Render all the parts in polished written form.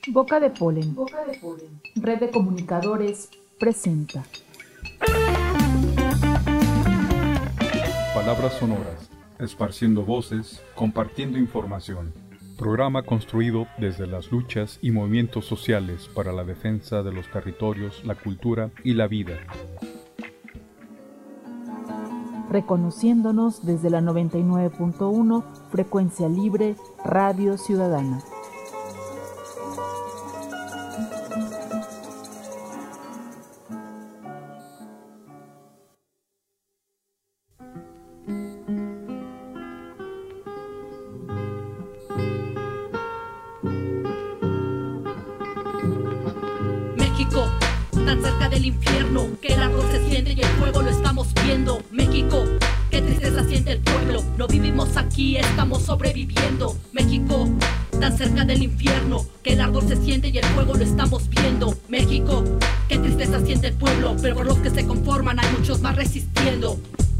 Boca de Polen. Red de Comunicadores presenta. Palabras sonoras, esparciendo voces, compartiendo información. Programa construido desde las luchas y movimientos sociales para la defensa de los territorios, la cultura y la vida. Reconociéndonos desde la 99.1 Frecuencia Libre Radio Ciudadana. México, tan cerca del infierno, que el árbol se enciende y el fuego lo estamos viendo. México, qué tristeza siente el pueblo, no vivimos aquí, estamos sobreviviendo. México, tan cerca del infierno, que el árbol se enciende y el fuego lo estamos viendo. México, qué tristeza siente el pueblo, pero por los que se conforman hay muchos más resistiendo.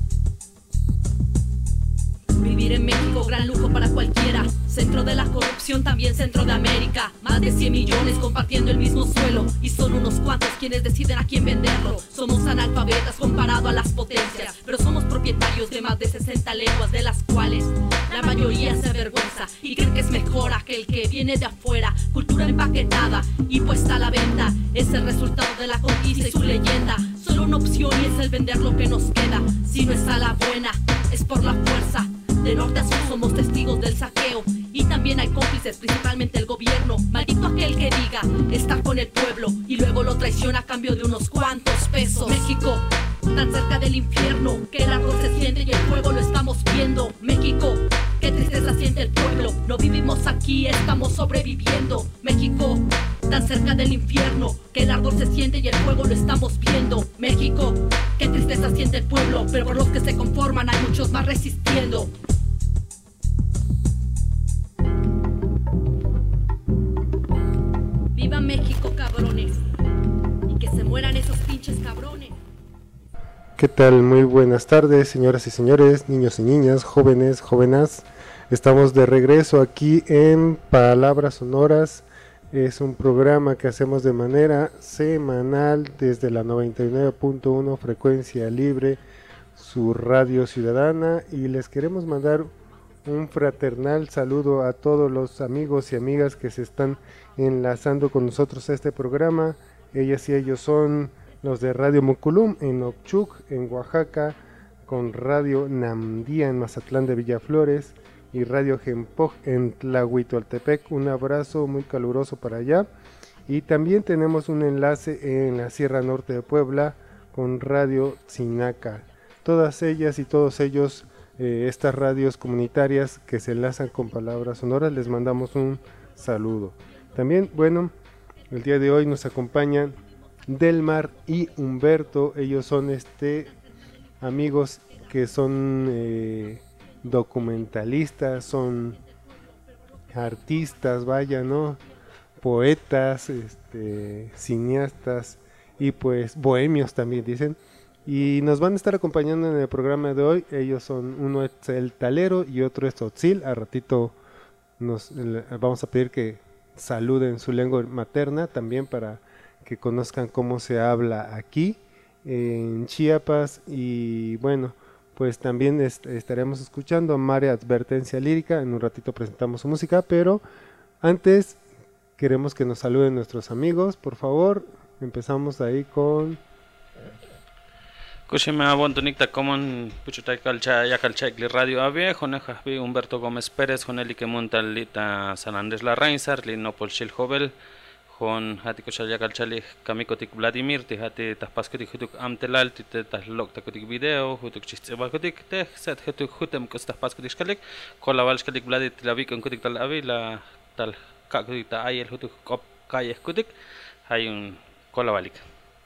Vivir en México, gran lujo para cualquiera. Centro de la corrupción, también centro de América. Más de 100 millones compartiendo el mismo suelo, y son unos cuantos quienes deciden a quién venderlo. Somos analfabetas comparado a las potencias, pero somos propietarios de más de 60 lenguas, de las cuales la mayoría se avergüenza y creen que es mejor aquel que viene de afuera. Cultura empaquetada y puesta a la venta, es el resultado de la conquista y su leyenda. Solo una opción y es el vender lo que nos queda. Si no es a la buena, es por la fuerza. De norte a sur somos testigos del saqueo, y también hay cómplices, principalmente el gobierno. Maldito aquel que diga estar con el pueblo y luego lo traiciona a cambio de unos cuantos pesos. México, tan cerca del infierno, que el árbol se enciende y el fuego lo estamos viendo. México, qué tristeza siente el pueblo, no vivimos aquí, estamos sobreviviendo. México, tan cerca del infierno, que el árbol se enciende y el fuego lo estamos viendo. México, qué tristeza siente el pueblo, pero por los que se conforman hay muchos más resistiendo. ¡Viva México, cabrones! Y que se mueran esos pinches cabrones. ¿Qué tal? Muy buenas tardes, señoras y señores, niños y niñas, jóvenes, jóvenes. Estamos de regreso aquí en Palabras Sonoras. Es un programa que hacemos de manera semanal desde la 99.1 Frecuencia Libre, su radio ciudadana, y les queremos mandar un fraternal saludo a todos los amigos y amigas que se están enlazando con nosotros a este programa. Ellas y ellos son los de Radio Moculum en Ochuc, en Oaxaca, con Radio Namdía en Mazatlán de Villaflores y Radio Gempoj en Tlahuitoltepec. Un abrazo muy caluroso para allá. Y también tenemos un enlace en la Sierra Norte de Puebla con Radio Tzinaca. Todas ellas y todos ellos, estas radios comunitarias que se enlazan con Palabras Sonoras, les mandamos un saludo. También, bueno, el día de hoy nos acompañan Delmar y Humberto. Ellos son amigos que son documentalistas, son artistas, vaya, ¿no? Poetas, cineastas y pues bohemios también dicen. Y nos van a estar acompañando en el programa de hoy. Ellos son, uno es el Talero y otro es Otzil. A ratito nos vamos a pedir que saluden su lengua materna también para que conozcan cómo se habla aquí en Chiapas. Y bueno, pues también estaremos escuchando Mare Advertencia Lírica. En un ratito presentamos su música, pero antes queremos que nos saluden nuestros amigos, por favor. Empezamos ahí con Kushima Bontonicta Common Puchutai Calcha Yacalcha Radio Ave, Jonejavi Humberto Gómez Pérez, Joneli que monta Lita San Andrés La Reinsar, Linopol Shil Jovel, Jon Hatiko Yacalchali Kamikotik Vladimir, Tihati Taspaskotik Hutuk Amtelal, Titaslok Takotik Video, Hutuk Chistebakotik, Teh, Set Hutuk Hutem Kostapascotik Skalik, Kolavalskalik Vladit Lavik and Kutik Tal Avi, la Tal Kakotik Ayel Hutuk Kop Kayes Kutik, hay un Kolavalik.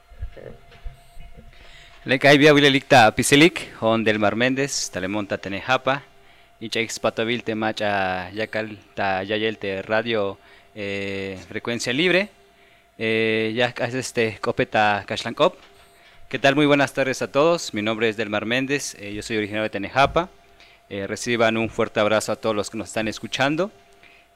Lekay biawilelikta piselik, Hon Delmar Méndez, Talemonta Tenejapa, Ichaix Patavil Temacha Yakal Ta Yayel te Radio Frecuencia Libre, ya Copeta Kashlankop. ¿Qué tal? Muy buenas tardes a todos. Mi nombre es Delmar Méndez, yo soy originario de Tenejapa. Reciban un fuerte abrazo a todos los que nos están escuchando.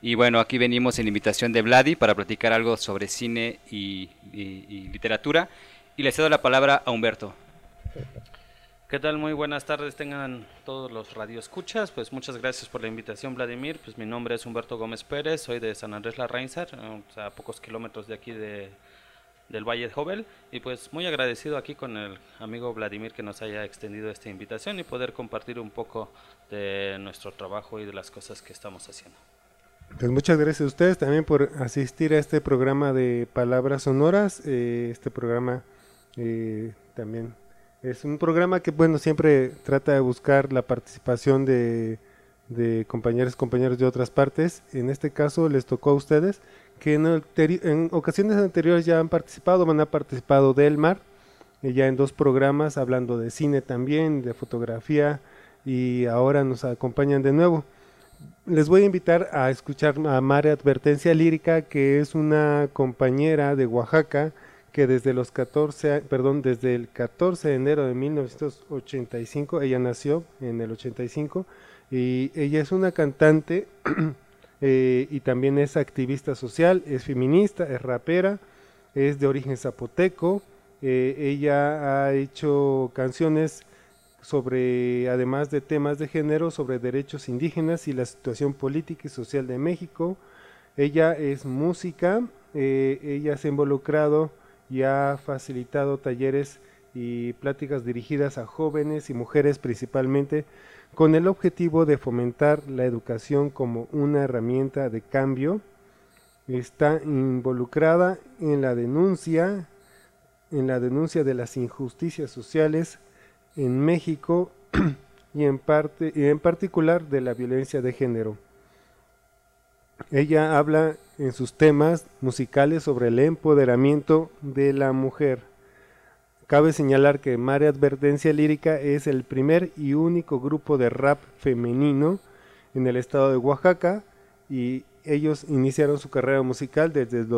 Y bueno, aquí venimos en invitación de Vladi para platicar algo sobre cine y literatura. Y le cedo la palabra a Humberto. ¿Qué tal? Muy buenas tardes tengan todos los radioescuchas. Pues muchas gracias por la invitación, Vladimir. Pues mi nombre es Humberto Gómez Pérez, soy de San Andrés Larrainzar, a pocos kilómetros de aquí del Valle de Jovel, y pues muy agradecido aquí con el amigo Vladimir que nos haya extendido esta invitación y poder compartir un poco de nuestro trabajo y de las cosas que estamos haciendo. Pues muchas gracias a ustedes también por asistir a este programa de Palabras Sonoras. Este programa también es un programa que, bueno, siempre trata de buscar la participación de compañeros de otras partes. En este caso les tocó a ustedes, que en ocasiones anteriores ya han participado Delmar, ya en 2 programas hablando de cine también, de fotografía, y ahora nos acompañan de nuevo. Les voy a invitar a escuchar a Mare Advertencia Lírica, que es una compañera de Oaxaca, que desde el 14 de enero de 1985, ella nació en el 85, y ella es una cantante y también es activista social, es feminista, es rapera, es de origen zapoteco. Ella ha hecho canciones sobre, además de temas de género, sobre derechos indígenas y la situación política y social de México. Ella es música, ella se ha involucrado y ha facilitado talleres y pláticas dirigidas a jóvenes y mujeres principalmente, con el objetivo de fomentar la educación como una herramienta de cambio. Está involucrada en la denuncia de las injusticias sociales en México y en particular de la violencia de género. Ella habla en sus temas musicales sobre el empoderamiento de la mujer. Cabe señalar que Mare Advertencia Lírica es el primer y único grupo de rap femenino en el estado de Oaxaca, y ellos iniciaron su carrera musical desde el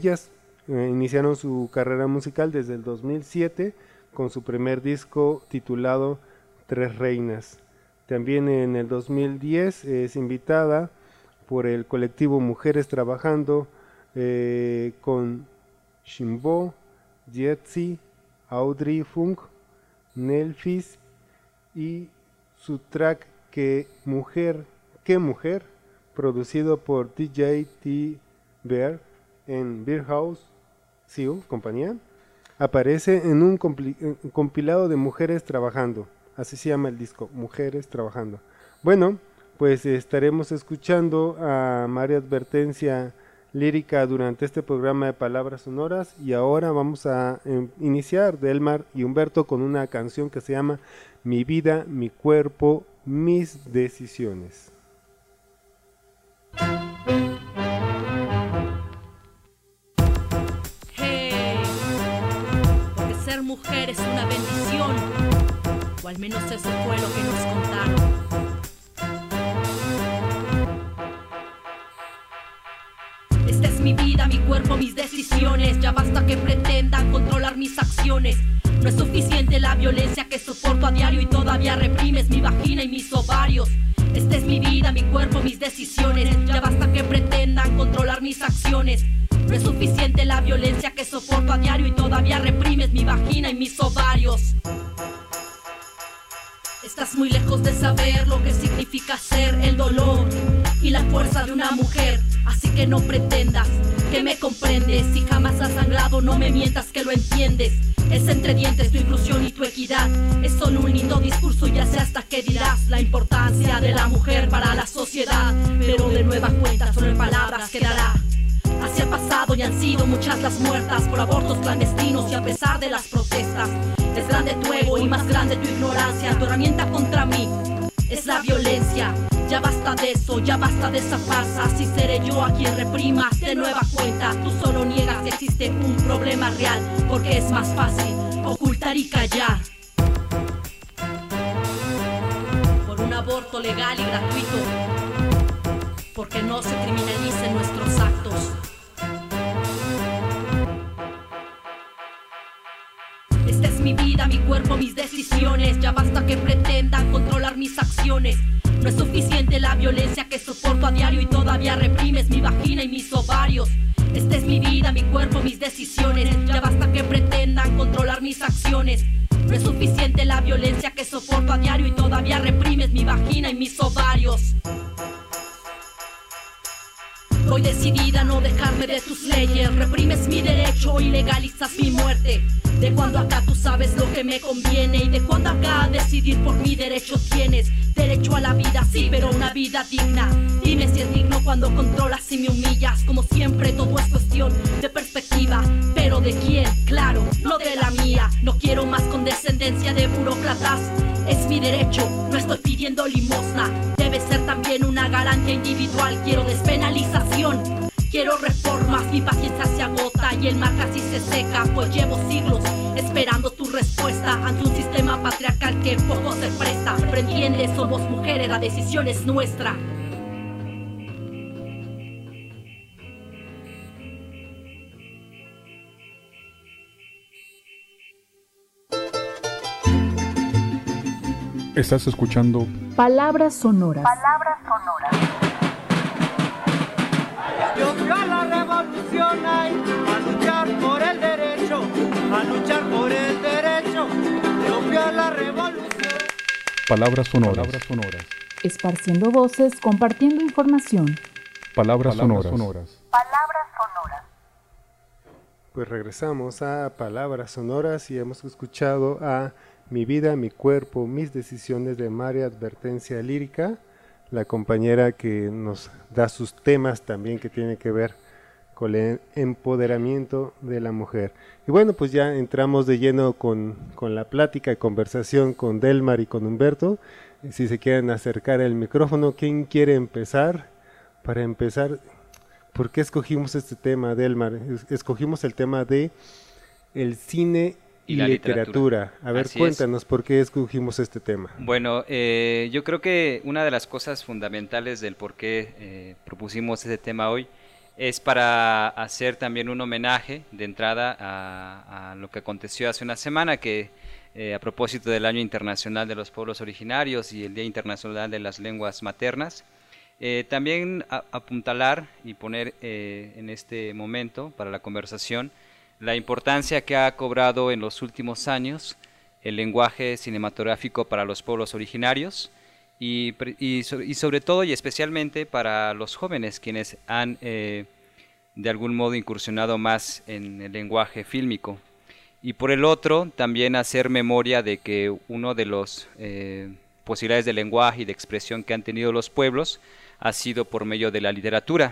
2007 con su primer disco titulado Tres Reinas. También en el 2010 es invitada por el colectivo Mujeres Trabajando, con Shimbo, Jetsi, Audrey Funk, Nelfis, y su track ¿Qué Mujer?, producido por DJ T. Bear en Beer House Siu, compañía, aparece en un compilado de Mujeres Trabajando. Así se llama el disco, Mujeres Trabajando. Bueno, pues estaremos escuchando a Mare Advertencia Lírica durante este programa de Palabras Sonoras, y ahora vamos a iniciar, Delmar y Humberto, con una canción que se llama Mi vida, mi cuerpo, mis decisiones. Hey, porque ser mujer es una bendición, o al menos eso fue lo que nos contaron. Esta es mi vida, mi cuerpo, mis decisiones. Ya basta que pretendan controlar mis acciones. No es suficiente la violencia que soporto a diario y todavía reprimes mi vagina y mis ovarios. Esta es mi vida, mi cuerpo, mis decisiones. Ya basta que pretendan controlar mis acciones. No es suficiente la violencia que soporto a diario y todavía reprimes mi vagina y mis ovarios. Estás muy lejos de saber lo que significa ser el dolor y la fuerza de una mujer, así que no pretendas que me comprendes. Si jamás has sangrado, no me mientas que lo entiendes. Es entre dientes tu inclusión y tu equidad. Es solo un lindo discurso, ya sé hasta qué dirás. La importancia de la mujer para la sociedad, pero de nueva cuenta solo en palabras quedará. Así ha pasado y han sido muchas las muertas por abortos clandestinos, y a pesar de las protestas es grande tu ego y más grande tu ignorancia. Tu herramienta contra mí es la violencia. Ya basta de eso, ya basta de esa farsa. Así seré yo a quien reprimas de nueva cuenta. Tú solo niegas que existe un problema real, porque es más fácil ocultar y callar. Por un aborto legal y gratuito, porque no se criminalicen nuestros actos. Esta es mi vida, mi cuerpo, mis decisiones. Ya basta que pretendan controlar mis acciones. No es suficiente la violencia que soporto a diario y todavía reprimes mi vagina y mis ovarios. Esta es mi vida, mi cuerpo, mis decisiones. Ya basta que pretendan controlar mis acciones. No es suficiente la violencia que soporto a diario y todavía reprimes mi vagina y mis ovarios. Voy decidida a no dejarme de tus leyes. Reprimes mi derecho y legalizas mi muerte. De cuando acá tú sabes lo que me conviene y de cuando acá a decidir por mi derecho tienes. Derecho a la vida, sí, pero una vida digna. Dime si es digno cuando controlas y me humillas. Como siempre todo es cuestión de perspectiva. ¿Pero de quién? Claro, no de la mía. No quiero más condescendencia de burócratas. Es mi derecho, no estoy pidiendo limosna. Debe ser también una garantía individual. Quiero despenalización, quiero reformas. Mi paciencia se agota y el mar casi se seca, pues llevo siglos esperando tu respuesta ante un sistema patriarcal que poco se presta. Pero entiende, somos mujeres, la decisión es nuestra. Estás escuchando Palabras sonoras. Yo fui a la revolución ay, a luchar por el derecho, a luchar por el derecho. Yo fui a la revolución. Palabras sonoras. Esparciendo voces, compartiendo información. Palabras sonoras. Pues regresamos a Palabras Sonoras y hemos escuchado a Mi vida, mi cuerpo, mis decisiones de María Advertencia Lírica, la compañera que nos da sus temas también que tienen que ver con el empoderamiento de la mujer. Y bueno, pues ya entramos de lleno con la plática y conversación con Delmar y con Humberto. Si se quieren acercar el micrófono, ¿quién quiere empezar? Para empezar, ¿por qué escogimos este tema, Delmar? Escogimos el tema de el cine y la literatura. A ver, Así cuéntanos por qué escogimos este tema. Bueno, yo creo que una de las cosas fundamentales del por qué propusimos este tema hoy es para hacer también un homenaje de entrada a lo que aconteció hace una semana, que a propósito del Año Internacional de los Pueblos Originarios y el Día Internacional de las Lenguas Maternas, también apuntalar y poner en este momento para la conversación la importancia que ha cobrado en los últimos años el lenguaje cinematográfico para los pueblos originarios y sobre todo y especialmente para los jóvenes quienes han de algún modo incursionado más en el lenguaje fílmico. Y por el otro, también hacer memoria de que uno de los posibilidades de lenguaje y de expresión que han tenido los pueblos ha sido por medio de la literatura.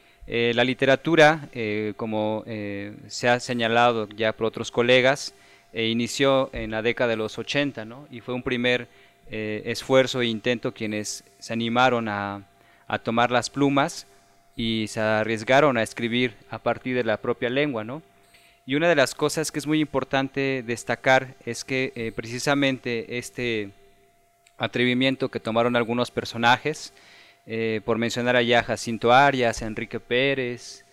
La literatura, como se ha señalado ya por otros colegas, inició en la década de los 80, ¿no? Y fue un primer esfuerzo e intento quienes se animaron a tomar las plumas y se arriesgaron a escribir a partir de la propia lengua, ¿no? Y una de las cosas que es muy importante destacar es que precisamente este atrevimiento que tomaron algunos personajes, por mencionar allá a Jacinto Arias, a Enrique Pérez,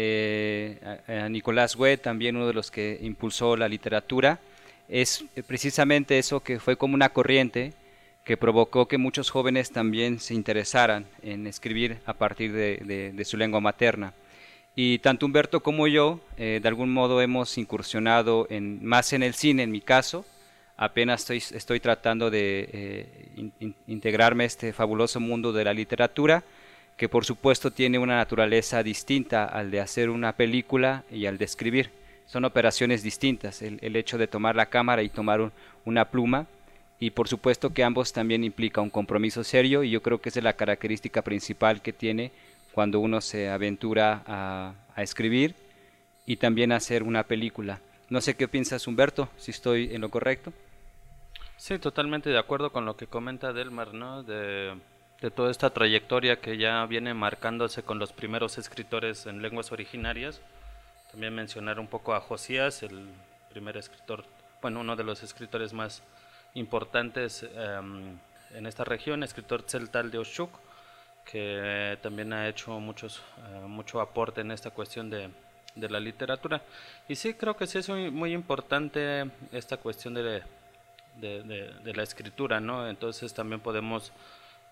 a Nicolás Güed, también uno de los que impulsó la literatura, es precisamente eso, que fue como una corriente que provocó que muchos jóvenes también se interesaran en escribir a partir de su lengua materna. Y tanto Humberto como yo, de algún modo hemos incursionado más en el cine, en mi caso. Apenas estoy tratando de integrarme a este fabuloso mundo de la literatura, que por supuesto tiene una naturaleza distinta al de hacer una película y al de escribir. Son operaciones distintas, el hecho de tomar la cámara y tomar una pluma, y por supuesto que ambos también implica un compromiso serio, y yo creo que esa es la característica principal que tiene cuando uno se aventura a escribir y también a hacer una película. No sé qué piensas, Humberto, si estoy en lo correcto. Sí, totalmente de acuerdo con lo que comenta Delmar, ¿no? De toda esta trayectoria que ya viene marcándose con los primeros escritores en lenguas originarias. También mencionar un poco a Josías, el primer escritor, bueno, uno de los escritores más importantes en esta región, escritor tzeltal de Oshuk, que también ha hecho mucho aporte en esta cuestión de la literatura. Y sí, creo que sí es muy importante esta cuestión de la escritura, ¿no? Entonces también podemos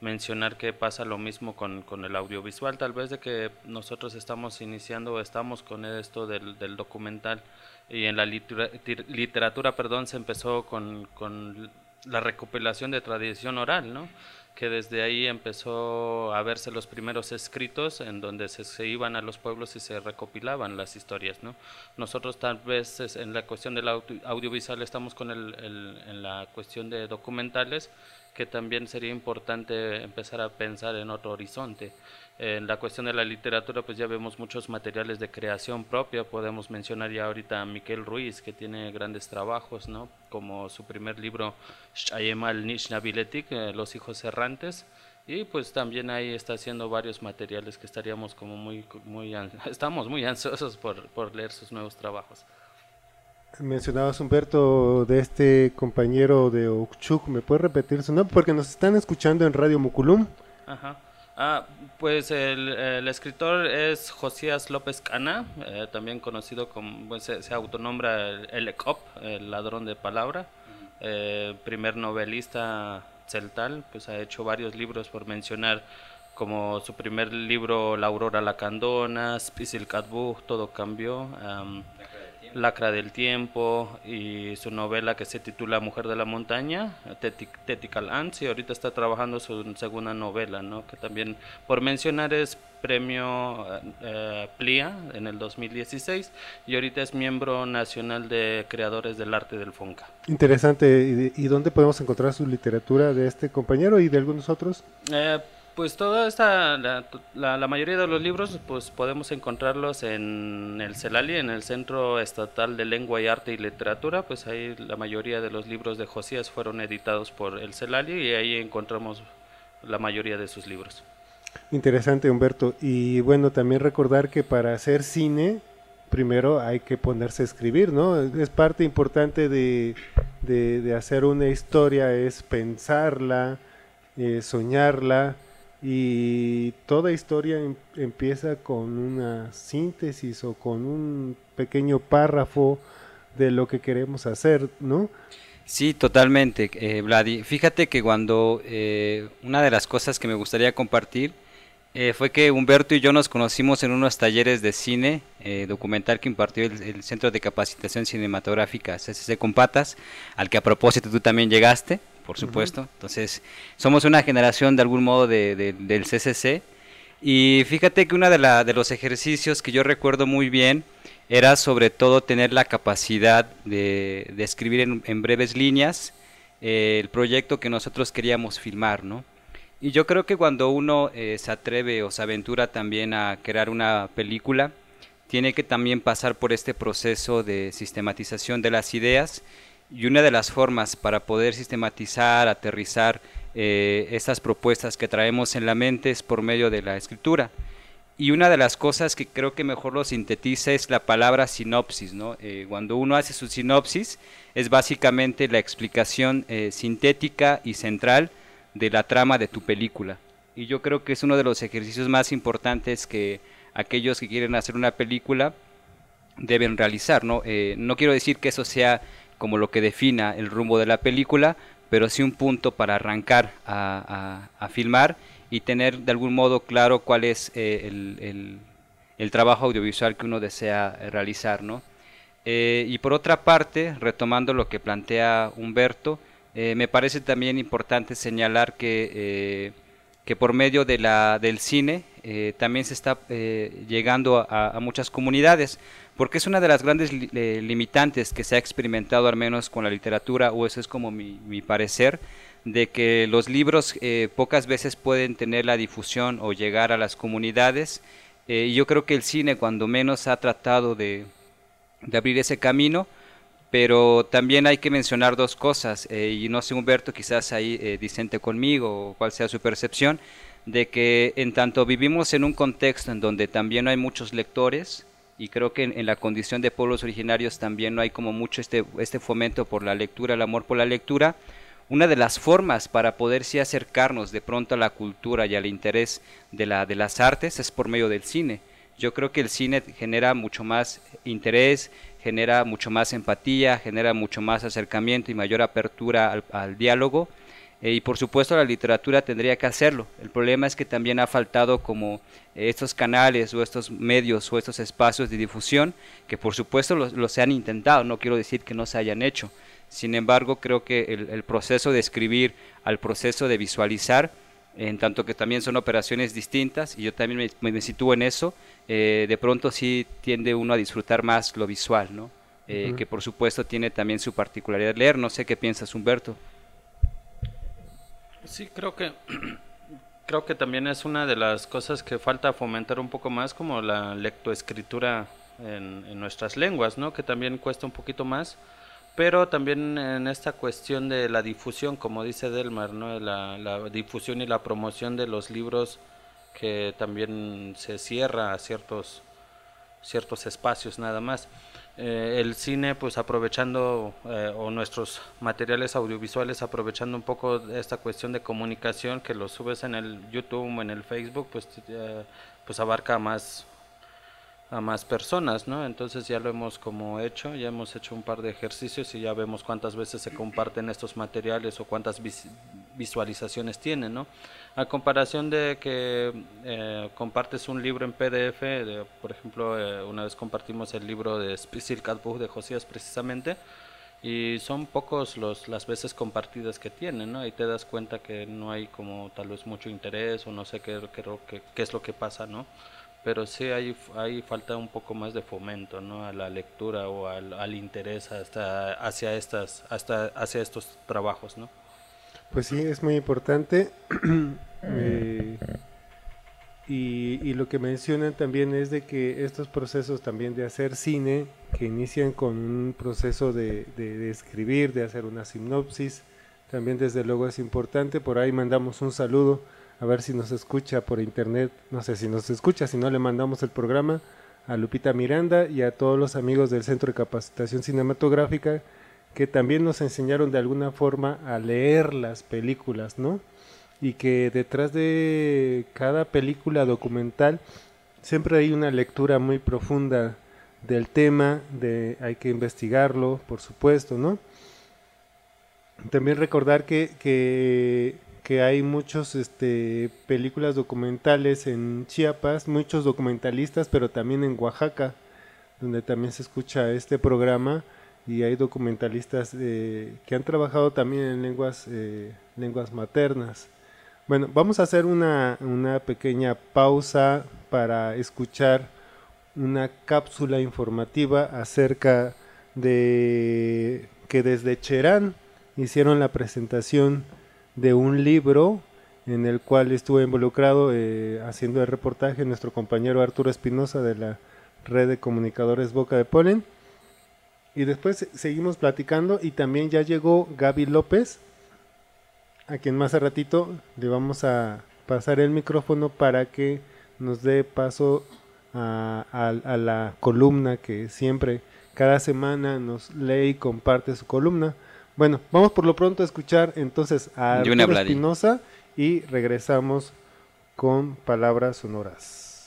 mencionar que pasa lo mismo con el audiovisual, tal vez de que nosotros estamos iniciando, estamos con esto del documental, y en la literatura, perdón, se empezó con la recopilación de tradición oral, ¿no? Que desde ahí empezó a verse los primeros escritos en donde se iban a los pueblos y se recopilaban las historias, ¿no? Nosotros tal vez en la cuestión del audiovisual estamos con en la cuestión de documentales, que también sería importante empezar a pensar en otro horizonte. En la cuestión de la literatura, pues ya vemos muchos materiales de creación propia. Podemos mencionar ya ahorita a Miquel Ruiz, que tiene grandes trabajos, ¿no? Como su primer libro, Shayemal Nishnabiletik, Los hijos errantes, y pues también ahí está haciendo varios materiales que estaríamos como estamos muy ansiosos por leer sus nuevos trabajos. Mencionabas, Humberto, de este compañero de Oxchuc. ¿Me puedes repetir su nombre? Porque nos están escuchando en Radio Muculum. Ajá. Pues el escritor es Josías López Cana, también conocido como, pues, se autonombra el Ecop, el ladrón de palabra, primer novelista celtal, pues ha hecho varios libros, por mencionar, como su primer libro La Aurora Lacandona, Spisil Katbug, Todo Cambió, Lacra del Tiempo, y su novela que se titula Mujer de la Montaña, Tetikal Ants, y ahorita está trabajando su segunda novela, ¿no? Que también, por mencionar, es premio PLIA en el 2016, y ahorita es miembro nacional de creadores del arte del Fonca. Interesante. ¿Y dónde podemos encontrar su literatura de este compañero y de algunos otros? Pues toda esta, la mayoría de los libros, pues podemos encontrarlos en el CELALI, en el Centro Estatal de Lengua y Arte y Literatura. Pues ahí la mayoría de los libros de Josías fueron editados por el CELALI, y ahí encontramos la mayoría de sus libros. Interesante, Humberto. Y bueno, también recordar que para hacer cine, primero hay que ponerse a escribir, ¿no? Es parte importante de hacer una historia, es pensarla, soñarla. Y toda historia empieza con una síntesis o con un pequeño párrafo de lo que queremos hacer, ¿no? Sí, totalmente, Vladi. Fíjate que cuando una de las cosas que me gustaría compartir fue que Humberto y yo nos conocimos en unos talleres de cine documental que impartió el Centro de Capacitación Cinematográfica CCC Compatas, al que a propósito tú también llegaste, por supuesto. Entonces, somos una generación de algún modo del CCC, y fíjate que uno de los ejercicios que yo recuerdo muy bien era sobre todo tener la capacidad de escribir en breves líneas el proyecto que nosotros queríamos filmar, ¿no? Y yo creo que cuando uno se atreve o se aventura también a crear una película, tiene que también pasar por este proceso de sistematización de las ideas, y una de las formas para poder sistematizar, aterrizar estas propuestas que traemos en la mente es por medio de la escritura. Y una de las cosas que creo que mejor lo sintetiza es la palabra sinopsis, ¿no? Cuando uno hace su sinopsis, es básicamente la explicación sintética y central de la trama de tu película. Y yo creo que es uno de los ejercicios más importantes que aquellos que quieren hacer una película deben realizar, ¿no? No quiero decir que eso sea como lo que defina el rumbo de la película, pero sí un punto para arrancar a filmar y tener de algún modo claro cuál es el trabajo audiovisual que uno desea realizar, ¿no? Y por otra parte, retomando lo que plantea Humberto, me parece también importante señalar que por medio del cine también se está llegando a muchas comunidades, porque es una de las grandes limitantes que se ha experimentado, al menos con la literatura, o eso es como mi parecer, de que los libros pocas veces pueden tener la difusión o llegar a las comunidades, y yo creo que el cine cuando menos ha tratado de abrir ese camino. Pero también hay que mencionar dos cosas, y no sé, Humberto, quizás ahí disente conmigo o cuál sea su percepción, de que en tanto vivimos en un contexto en donde también no hay muchos lectores, y creo que en la condición de pueblos originarios también no hay como mucho este fomento por la lectura, el amor por la lectura. Una de las formas para poder sí acercarnos de pronto a la cultura y al interés de las artes es por medio del cine. Yo creo que el cine genera mucho más interés, genera mucho más empatía, genera mucho más acercamiento y mayor apertura al diálogo. y por supuesto la literatura tendría que hacerlo. El problema es que también ha faltado como estos canales o estos medios o estos espacios de difusión que por supuesto los se han intentado, no quiero decir que no se hayan hecho. Sin embargo, creo que el proceso de escribir al proceso de visualizar, en tanto que también son operaciones distintas, y yo también me sitúo en eso, de pronto sí tiende uno a disfrutar más lo visual, ¿no? Que por supuesto tiene también su particularidad leer. No sé qué piensas, Humberto. Sí, creo que también es una de las cosas que falta fomentar un poco más, como la lectoescritura en nuestras lenguas, ¿no? Que también cuesta un poquito más, pero también en esta cuestión de la difusión, como dice Delmar, ¿no? La difusión y la promoción de los libros, que también se cierra a ciertos espacios nada más. El cine, pues aprovechando, o nuestros materiales audiovisuales aprovechando un poco esta cuestión de comunicación, que lo subes en el YouTube o en el Facebook, pues abarca a más personas, ¿no? Entonces ya lo hemos ya hemos hecho un par de ejercicios y ya vemos cuántas veces se comparten estos materiales o cuántas visualizaciones tienen, ¿no? A comparación de que compartes un libro en PDF, por ejemplo, una vez compartimos el libro de Spisilkat Buch de Josías precisamente, y son pocos las veces compartidas que tienen, ¿no? Y te das cuenta que no hay como tal vez mucho interés, o no sé qué es lo que pasa, ¿no? Pero sí hay falta un poco más de fomento, ¿no? A la lectura o al interés hacia estos trabajos, ¿no? Pues sí, es muy importante. Y lo que mencionan también es de que estos procesos también de hacer cine, que inician con un proceso de escribir, de hacer una sinopsis, también desde luego es importante. Por ahí mandamos un saludo, a ver si nos escucha por internet, no sé si nos escucha, si no le mandamos el programa a Lupita Miranda y a todos los amigos del Centro de Capacitación Cinematográfica, que también nos enseñaron de alguna forma a leer las películas, ¿no? Y que detrás de cada película documental siempre hay una lectura muy profunda del tema, hay que investigarlo, por supuesto, ¿no? También recordar que hay muchos películas documentales en Chiapas, muchos documentalistas, pero también en Oaxaca, donde también se escucha este programa, y hay documentalistas que han trabajado también en lenguas maternas. Bueno, vamos a hacer una pequeña pausa para escuchar una cápsula informativa acerca de que desde Cherán hicieron la presentación de un libro en el cual estuvo involucrado haciendo el reportaje nuestro compañero Arturo Espinosa de la Red de Comunicadores Boca de Polen. Y después seguimos platicando, y también ya llegó Gaby López, a quien más a ratito le vamos a pasar el micrófono para que nos dé paso a la columna que siempre, cada semana nos lee y comparte su columna. Bueno, vamos por lo pronto a escuchar entonces a Arturo Espinosa y regresamos con Palabras Sonoras.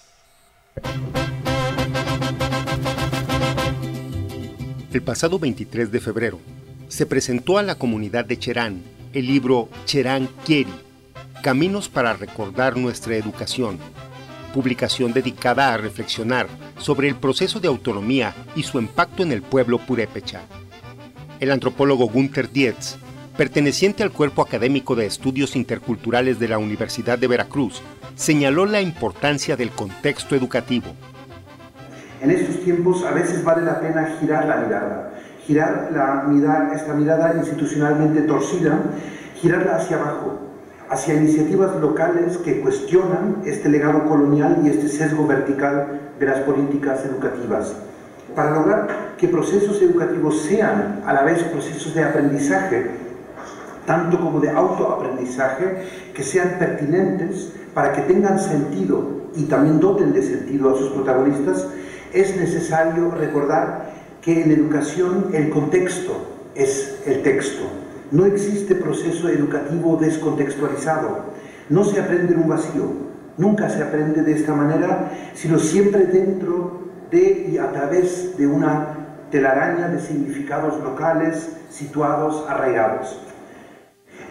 El pasado 23 de febrero se presentó a la comunidad de Cherán el libro Cherán Quieri, Caminos para recordar nuestra educación, publicación dedicada a reflexionar sobre el proceso de autonomía y su impacto en el pueblo purépecha. El antropólogo Gunther Dietz, perteneciente al Cuerpo Académico de Estudios Interculturales de la Universidad de Veracruz, señaló la importancia del contexto educativo. En estos tiempos a veces vale la pena girar la mirada, esta mirada institucionalmente torcida, girarla hacia abajo, hacia iniciativas locales que cuestionan este legado colonial y este sesgo vertical de las políticas educativas, para lograr que procesos educativos sean a la vez procesos de aprendizaje, tanto como de autoaprendizaje, que sean pertinentes para que tengan sentido y también doten de sentido a sus protagonistas. Es necesario recordar que en educación el contexto es el texto. No existe proceso educativo descontextualizado. No se aprende en un vacío. Nunca se aprende de esta manera, sino siempre dentro de y a través de una telaraña de significados locales, situados, arraigados.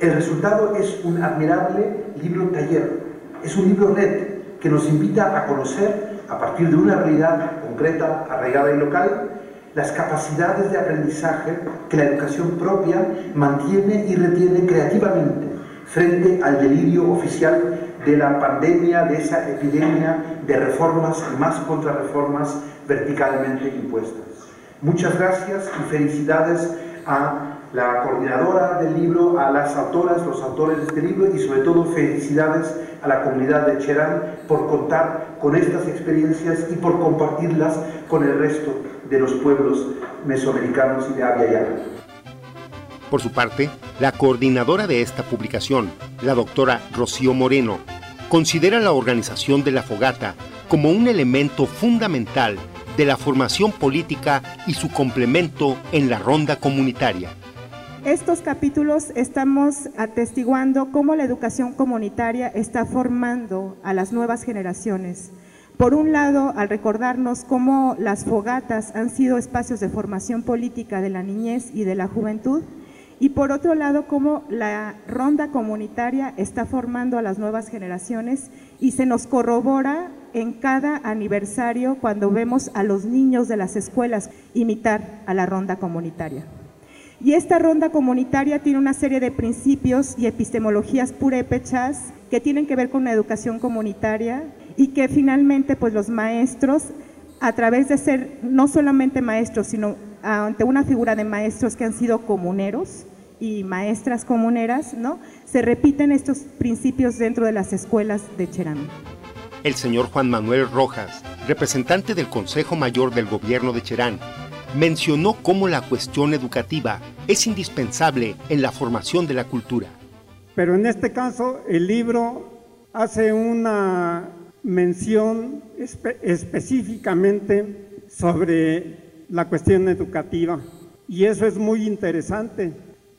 El resultado es un admirable libro taller, es un libro red que nos invita a conocer, a partir de una realidad concreta, arraigada y local, las capacidades de aprendizaje que la educación propia mantiene y retiene creativamente frente al delirio oficial de la pandemia, de esa epidemia de reformas y más contrarreformas verticalmente impuestas. Muchas gracias y felicidades a la coordinadora del libro, a las autoras, los autores de este libro y sobre todo felicidades a la comunidad de Cherán por contar con estas experiencias y por compartirlas con el resto de los pueblos mesoamericanos y de Abya Yala. Por su parte, la coordinadora de esta publicación, la doctora Rocío Moreno, considera la organización de la fogata como un elemento fundamental de la formación política y su complemento en la ronda comunitaria. Estos capítulos estamos atestiguando cómo la educación comunitaria está formando a las nuevas generaciones. Por un lado, al recordarnos cómo las fogatas han sido espacios de formación política de la niñez y de la juventud, y por otro lado, cómo la ronda comunitaria está formando a las nuevas generaciones y se nos corrobora en cada aniversario cuando vemos a los niños de las escuelas imitar a la ronda comunitaria. Y esta ronda comunitaria tiene una serie de principios y epistemologías purépechas que tienen que ver con la educación comunitaria y que finalmente pues los maestros, a través de ser no solamente maestros, sino ante una figura de maestros que han sido comuneros y maestras comuneras, ¿no?, se repiten estos principios dentro de las escuelas de Cherán. El señor Juan Manuel Rojas, representante del Consejo Mayor del Gobierno de Cherán, mencionó cómo la cuestión educativa es indispensable en la formación de la cultura. Pero en este caso el libro hace una mención específicamente sobre la cuestión educativa y eso es muy interesante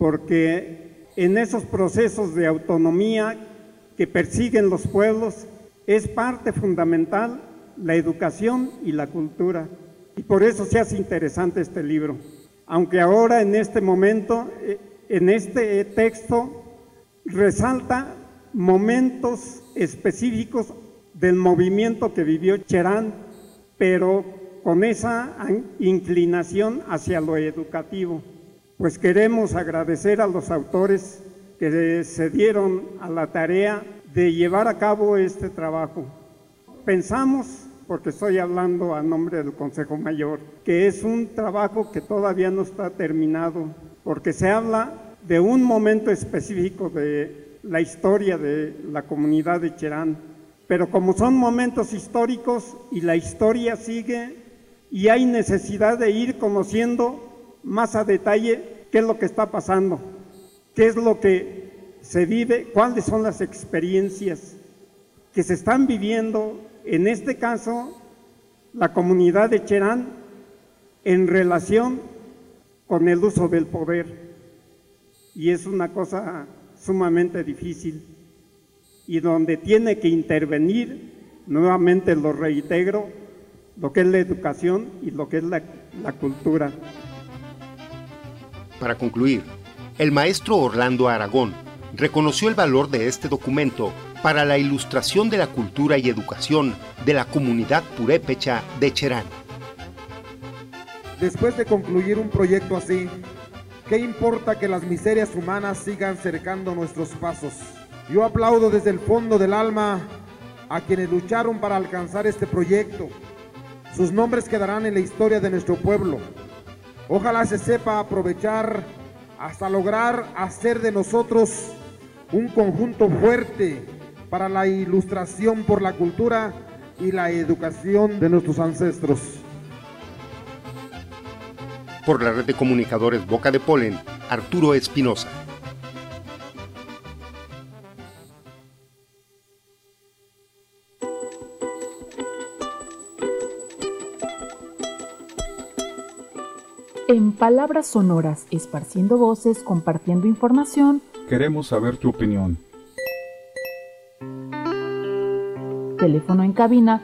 porque en esos procesos de autonomía que persiguen los pueblos es parte fundamental la educación y la cultura. Y por eso se hace interesante este libro. Aunque ahora en este momento, en este texto, resalta momentos específicos del movimiento que vivió Cherán, pero con esa inclinación hacia lo educativo. Pues queremos agradecer a los autores que se dieron a la tarea de llevar a cabo este trabajo. Pensamos, porque estoy hablando a nombre del Consejo Mayor, que es un trabajo que todavía no está terminado, porque se habla de un momento específico de la historia de la comunidad de Cherán, pero como son momentos históricos y la historia sigue y hay necesidad de ir conociendo más a detalle qué es lo que está pasando, qué es lo que se vive, cuáles son las experiencias que se están viviendo. En este caso, la comunidad de Cherán en relación con el uso del poder. Y es una cosa sumamente difícil y donde tiene que intervenir, nuevamente lo reitero, lo que es la educación y lo que es la cultura. Para concluir, el maestro Orlando Aragón reconoció el valor de este documento para la ilustración de la cultura y educación de la comunidad purépecha de Cherán. Después de concluir un proyecto así, ¿qué importa que las miserias humanas sigan cercando nuestros pasos? Yo aplaudo desde el fondo del alma a quienes lucharon para alcanzar este proyecto. Sus nombres quedarán en la historia de nuestro pueblo. Ojalá se sepa aprovechar hasta lograr hacer de nosotros un conjunto fuerte para la ilustración por la cultura y la educación de nuestros ancestros. Por la red de comunicadores Boca de Polen, Arturo Espinosa. En Palabras Sonoras, esparciendo voces, compartiendo información, queremos saber tu opinión. Teléfono en cabina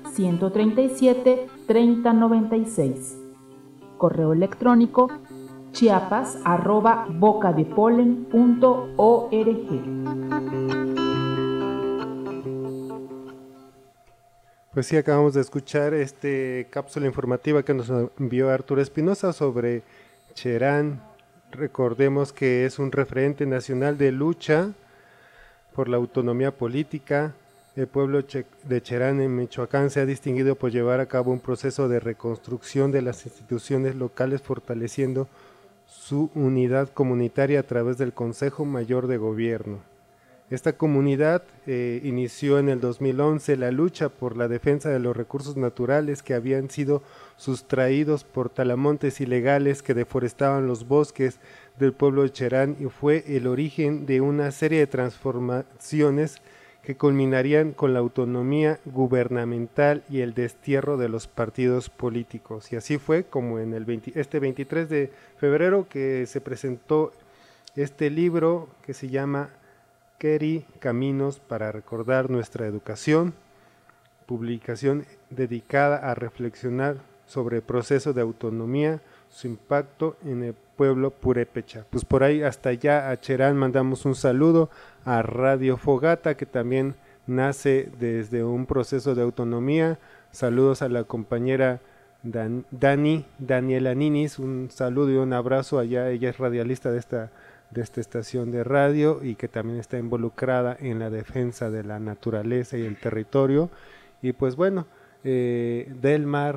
967-137-3096. Correo electrónico chiapas@bocadepolen.org. Pues sí, acabamos de escuchar cápsula informativa que nos envió Arturo Espinosa sobre Cherán. Recordemos que es un referente nacional de lucha por la autonomía política. El pueblo de Cherán en Michoacán se ha distinguido por llevar a cabo un proceso de reconstrucción de las instituciones locales, fortaleciendo su unidad comunitaria a través del Consejo Mayor de Gobierno. Esta comunidad inició en el 2011 la lucha por la defensa de los recursos naturales que habían sido sustraídos por talamontes ilegales que deforestaban los bosques del pueblo de Cherán, y fue el origen de una serie de transformaciones que culminarían con la autonomía gubernamental y el destierro de los partidos políticos. Y así fue como en este 23 de febrero que se presentó este libro que se llama Queri, Caminos para recordar nuestra educación, publicación dedicada a reflexionar sobre el proceso de autonomía, su impacto en el pueblo purépecha. Pues por ahí hasta allá a Cherán mandamos un saludo, a Radio Fogata, que también nace desde un proceso de autonomía. Saludos a la compañera Daniela Ninis, un saludo y un abrazo allá. Ella es radialista de esta estación de radio y que también está involucrada en la defensa de la naturaleza y el territorio. Y pues bueno, Delmar,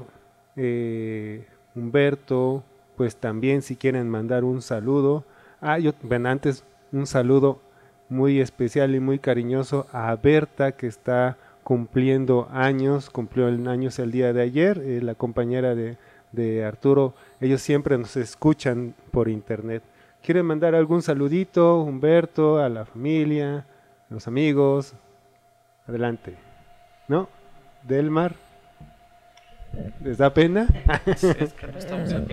Humberto, pues también si quieren mandar un saludo. Antes un saludo muy especial y muy cariñoso a Berta, que está cumpliendo años, cumplió años el día de ayer, la compañera de Arturo. Ellos siempre nos escuchan por internet. ¿Quieren mandar algún saludito, Humberto, a la familia, a los amigos? Adelante. ¿No? Delmar. ¿Les da pena? Es que no estamos aquí.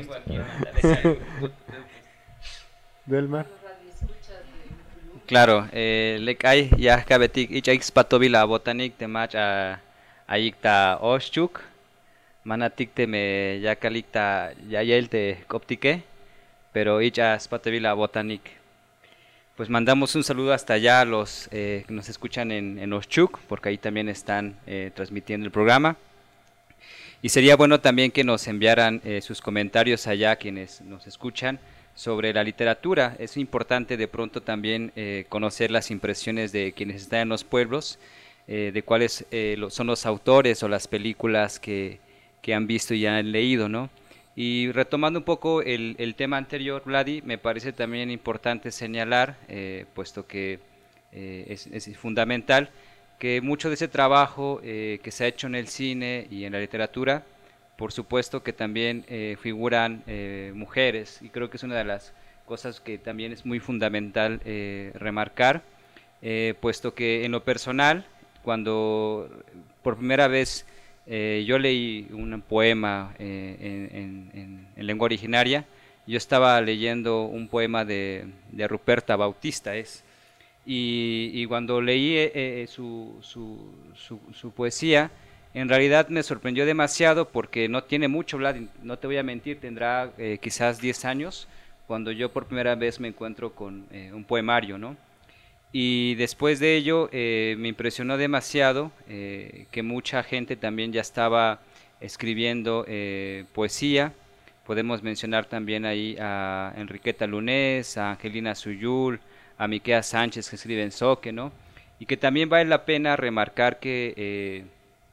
Delmar. Claro, lekay ya kabetik ichaix patovila botanik temach a ayikta oshchuk manatik me yakalikta yayelte koptike, pero ichas patovila botanik. Pues mandamos un saludo hasta allá a los que nos escuchan en Oshchuk, porque ahí también están transmitiendo el programa. Y sería bueno también que nos enviaran sus comentarios allá quienes nos escuchan sobre la literatura. Es importante de pronto también conocer las impresiones de quienes están en los pueblos, de cuáles son los autores o las películas que han visto y han leído, ¿no? Y retomando un poco el tema anterior, Vladi, me parece también importante señalar, puesto que es fundamental, que mucho de ese trabajo que se ha hecho en el cine y en la literatura, por supuesto que también figuran mujeres, y creo que es una de las cosas que también es muy fundamental remarcar, puesto que en lo personal, cuando por primera vez yo leí un poema en lengua originaria, yo estaba leyendo un poema de Ruperta Bautista, y cuando leí su poesía, en realidad me sorprendió demasiado porque no tiene mucho, Vlad, no te voy a mentir, tendrá quizás 10 años cuando yo por primera vez me encuentro con un poemario, ¿no? Y después de ello me impresionó demasiado que mucha gente también ya estaba escribiendo poesía. Podemos mencionar también ahí a Enriqueta Lunés, a Angelina Suyul, a Miquea Sánchez, que escribe en Soque, ¿no? Y que también vale la pena remarcar que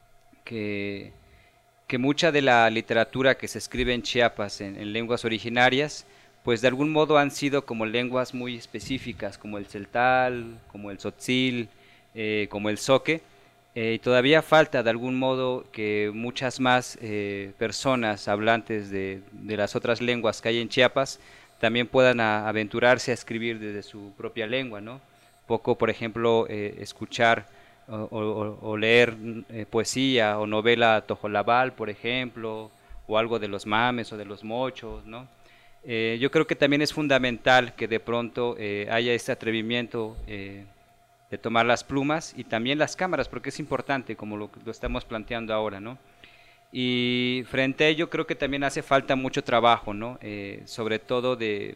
mucha de la literatura que se escribe en Chiapas en lenguas originarias, pues de algún modo han sido como lenguas muy específicas, como el celtal, como el tzotzil, como el zoque, y todavía falta de algún modo que muchas más personas hablantes de las otras lenguas que hay en Chiapas también puedan aventurarse a escribir desde su propia lengua, ¿no? Poco, por ejemplo, escuchar o leer poesía o novela tojolabal, por ejemplo, o algo de los mames o de los mochos, ¿no? Yo creo que también es fundamental que de pronto haya este atrevimiento de tomar las plumas y también las cámaras, porque es importante, como lo estamos planteando ahora, ¿no? Y frente a ello creo que también hace falta mucho trabajo, ¿no? Sobre todo de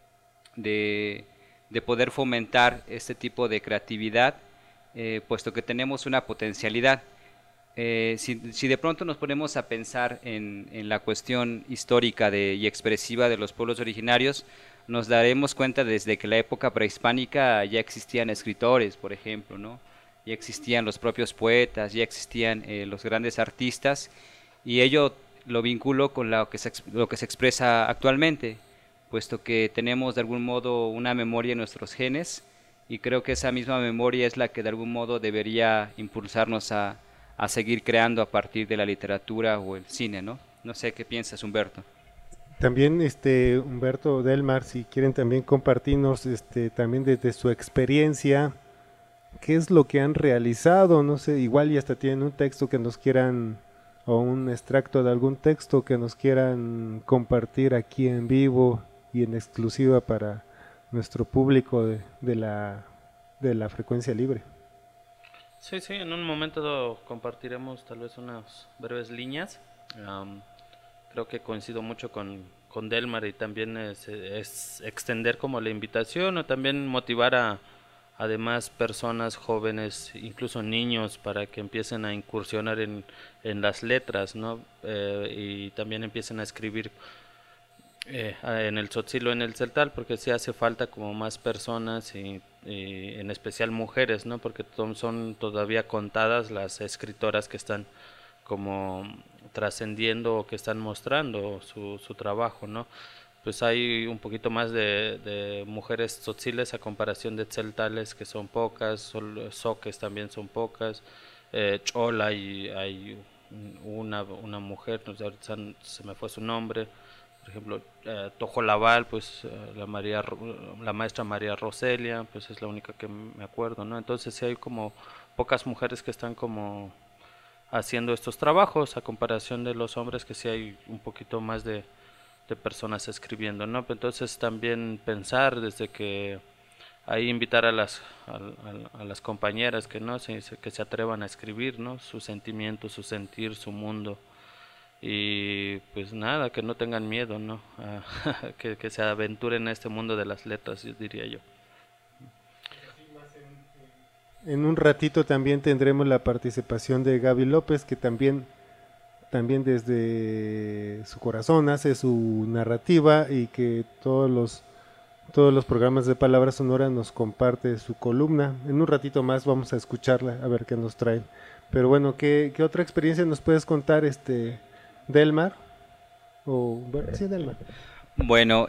poder fomentar este tipo de creatividad, puesto que tenemos una potencialidad. Si de pronto nos ponemos a pensar en la cuestión histórica y expresiva de los pueblos originarios, nos daremos cuenta desde que la época prehispánica ya existían escritores, por ejemplo, ¿no? Ya existían los propios poetas, ya existían los grandes artistas, y ello lo vinculo con lo que se expresa actualmente, puesto que tenemos de algún modo una memoria en nuestros genes, y creo que esa misma memoria es la que de algún modo debería impulsarnos a seguir creando a partir de la literatura o el cine, ¿no? No sé qué piensas, Humberto. También Humberto, Delmar, si quieren también compartirnos también desde su experiencia, qué es lo que han realizado, no sé, igual y hasta tienen un texto que nos quieran, o un extracto de algún texto que nos quieran compartir aquí en vivo y en exclusiva para nuestro público de la frecuencia libre. Sí, en un momento compartiremos tal vez unas breves líneas. Creo que coincido mucho con Delmar, y también es extender como la invitación, o también motivar a además personas jóvenes, incluso niños, para que empiecen a incursionar en las letras, ¿no? Y también empiecen a escribir en el tzotzil o en el celtal, porque sí hace falta como más personas, y en especial mujeres, ¿no? Porque son todavía contadas las escritoras que están como trascendiendo o que están mostrando su trabajo, ¿no? Pues hay un poquito más de mujeres tzotziles a comparación de celtales, que son pocas, soques también son pocas, chola, y hay una mujer, no sé, ahorita se me fue su nombre, por ejemplo, Tojolabal, pues la maestra María Roselia, pues es la única que me acuerdo, ¿no? Entonces sí hay como pocas mujeres que están como haciendo estos trabajos a comparación de los hombres, que sí hay un poquito más de personas escribiendo, ¿no? Entonces también pensar desde que ahí invitar a las compañeras que se atrevan a escribir, ¿no? Sus sentimientos, su sentir, su mundo, y pues nada, que no tengan miedo, ¿no? Que se aventuren a este mundo de las letras, diría yo. En un ratito también tendremos la participación de Gaby López, que también desde su corazón hace su narrativa, y que todos los programas de Palabra Sonora nos comparte su columna. En un ratito más vamos a escucharla, a ver qué nos traen. Pero bueno, ¿qué otra experiencia nos puedes contar, Delmar? Sí, Delmar. Bueno,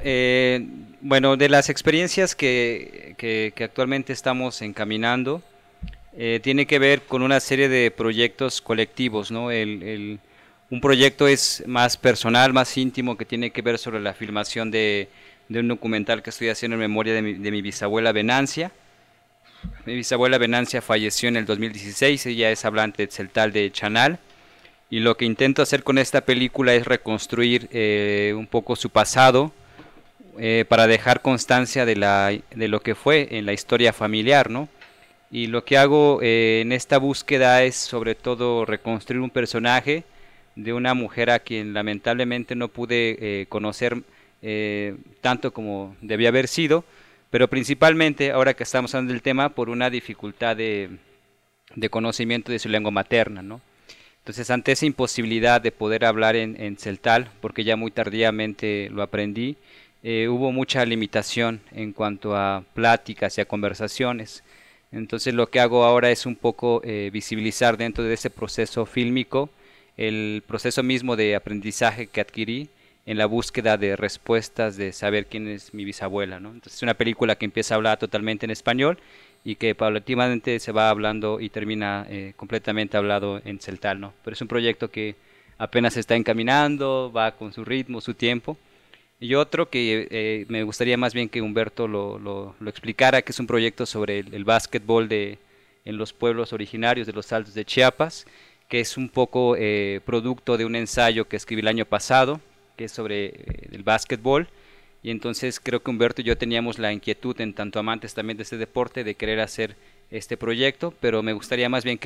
de las experiencias que actualmente estamos encaminando, tiene que ver con una serie de proyectos colectivos, ¿no? Un proyecto es más personal, más íntimo, que tiene que ver sobre la filmación de un documental que estoy haciendo en memoria de mi bisabuela Venancia. Mi bisabuela Venancia falleció en el 2016, ella es hablante celtal de Chanal, y lo que intento hacer con esta película es reconstruir un poco su pasado, para dejar constancia de lo que fue en la historia familiar, ¿no? Y lo que hago en esta búsqueda es sobre todo reconstruir un personaje de una mujer a quien lamentablemente no pude conocer tanto como debía haber sido, pero principalmente, ahora que estamos hablando del tema, por una dificultad de conocimiento de su lengua materna, ¿no? Entonces, ante esa imposibilidad de poder hablar en celtal, porque ya muy tardíamente lo aprendí, hubo mucha limitación en cuanto a pláticas y a conversaciones. Entonces lo que hago ahora es un poco visibilizar dentro de ese proceso fílmico el proceso mismo de aprendizaje que adquirí en la búsqueda de respuestas, de saber quién es mi bisabuela, ¿no? Entonces es una película que empieza a hablar totalmente en español y que paulatinamente se va hablando y termina completamente hablado en celtal, ¿no? Pero es un proyecto que apenas se está encaminando, va con su ritmo, su tiempo. Y otro que me gustaría más bien que Humberto lo explicara, que es un proyecto sobre el básquetbol en los pueblos originarios de los Altos de Chiapas, que es un poco producto de un ensayo que escribí el año pasado, que es sobre el básquetbol. Y entonces creo que Humberto y yo teníamos la inquietud, en tanto amantes también de este deporte, de querer hacer este proyecto, pero me gustaría más bien que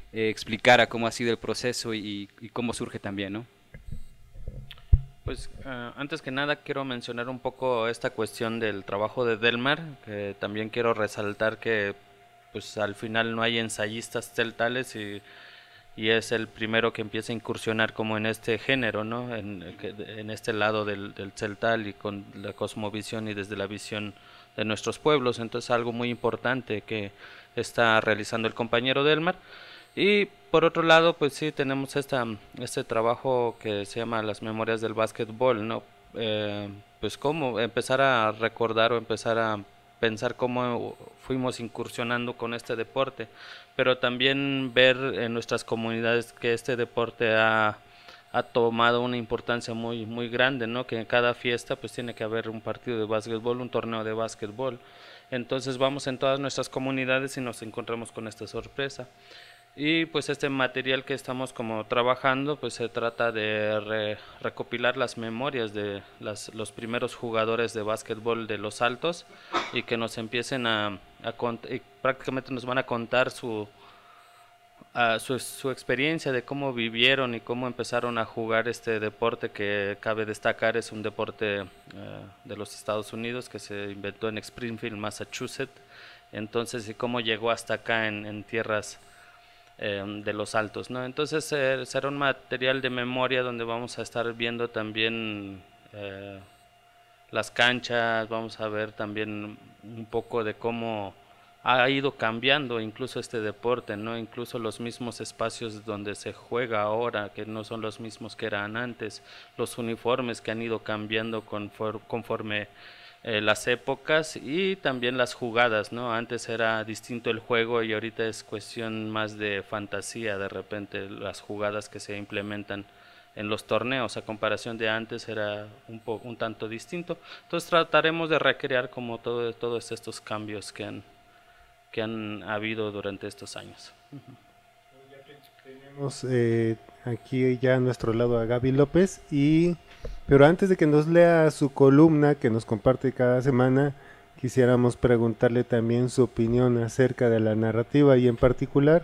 explicara cómo ha sido el proceso y cómo surge también, ¿no? Pues antes que nada quiero mencionar un poco esta cuestión del trabajo de Delmar, que también quiero resaltar que pues al final no hay ensayistas celtales y es el primero que empieza a incursionar como en este género, ¿no? En este lado del celtal y con la cosmovisión y desde la visión de nuestros pueblos. Entonces algo muy importante que está realizando el compañero Delmar. Y por otro lado, pues sí, tenemos este trabajo que se llama Las Memorias del Básquetbol, ¿no? Pues cómo empezar a recordar o empezar a pensar cómo fuimos incursionando con este deporte, pero también ver en nuestras comunidades que este deporte ha tomado una importancia muy, muy grande, ¿no? Que en cada fiesta pues tiene que haber un partido de básquetbol, un torneo de básquetbol. Entonces vamos en todas nuestras comunidades y nos encontramos con esta sorpresa. Y pues este material que estamos como trabajando, pues se trata de recopilar las memorias de los primeros jugadores de básquetbol de Los Altos y que nos empiecen a contar, y prácticamente nos van a contar su experiencia de cómo vivieron y cómo empezaron a jugar este deporte, que cabe destacar es un deporte de los Estados Unidos que se inventó en Springfield, Massachusetts. Entonces, y cómo llegó hasta acá en tierras de Los Altos, ¿no? Entonces será un material de memoria donde vamos a estar viendo también las canchas, vamos a ver también un poco de cómo ha ido cambiando incluso este deporte, ¿no? Incluso los mismos espacios donde se juega ahora, que no son los mismos que eran antes, los uniformes que han ido cambiando conforme las épocas y también las jugadas, ¿no? Antes era distinto el juego y ahorita es cuestión más de fantasía, de repente las jugadas que se implementan en los torneos a comparación de antes era un tanto distinto. Entonces trataremos de recrear como todos estos cambios que han habido durante estos años. Tenemos aquí ya a nuestro lado a Gaby López, pero antes de que nos lea su columna que nos comparte cada semana, quisiéramos preguntarle también su opinión acerca de la narrativa y en particular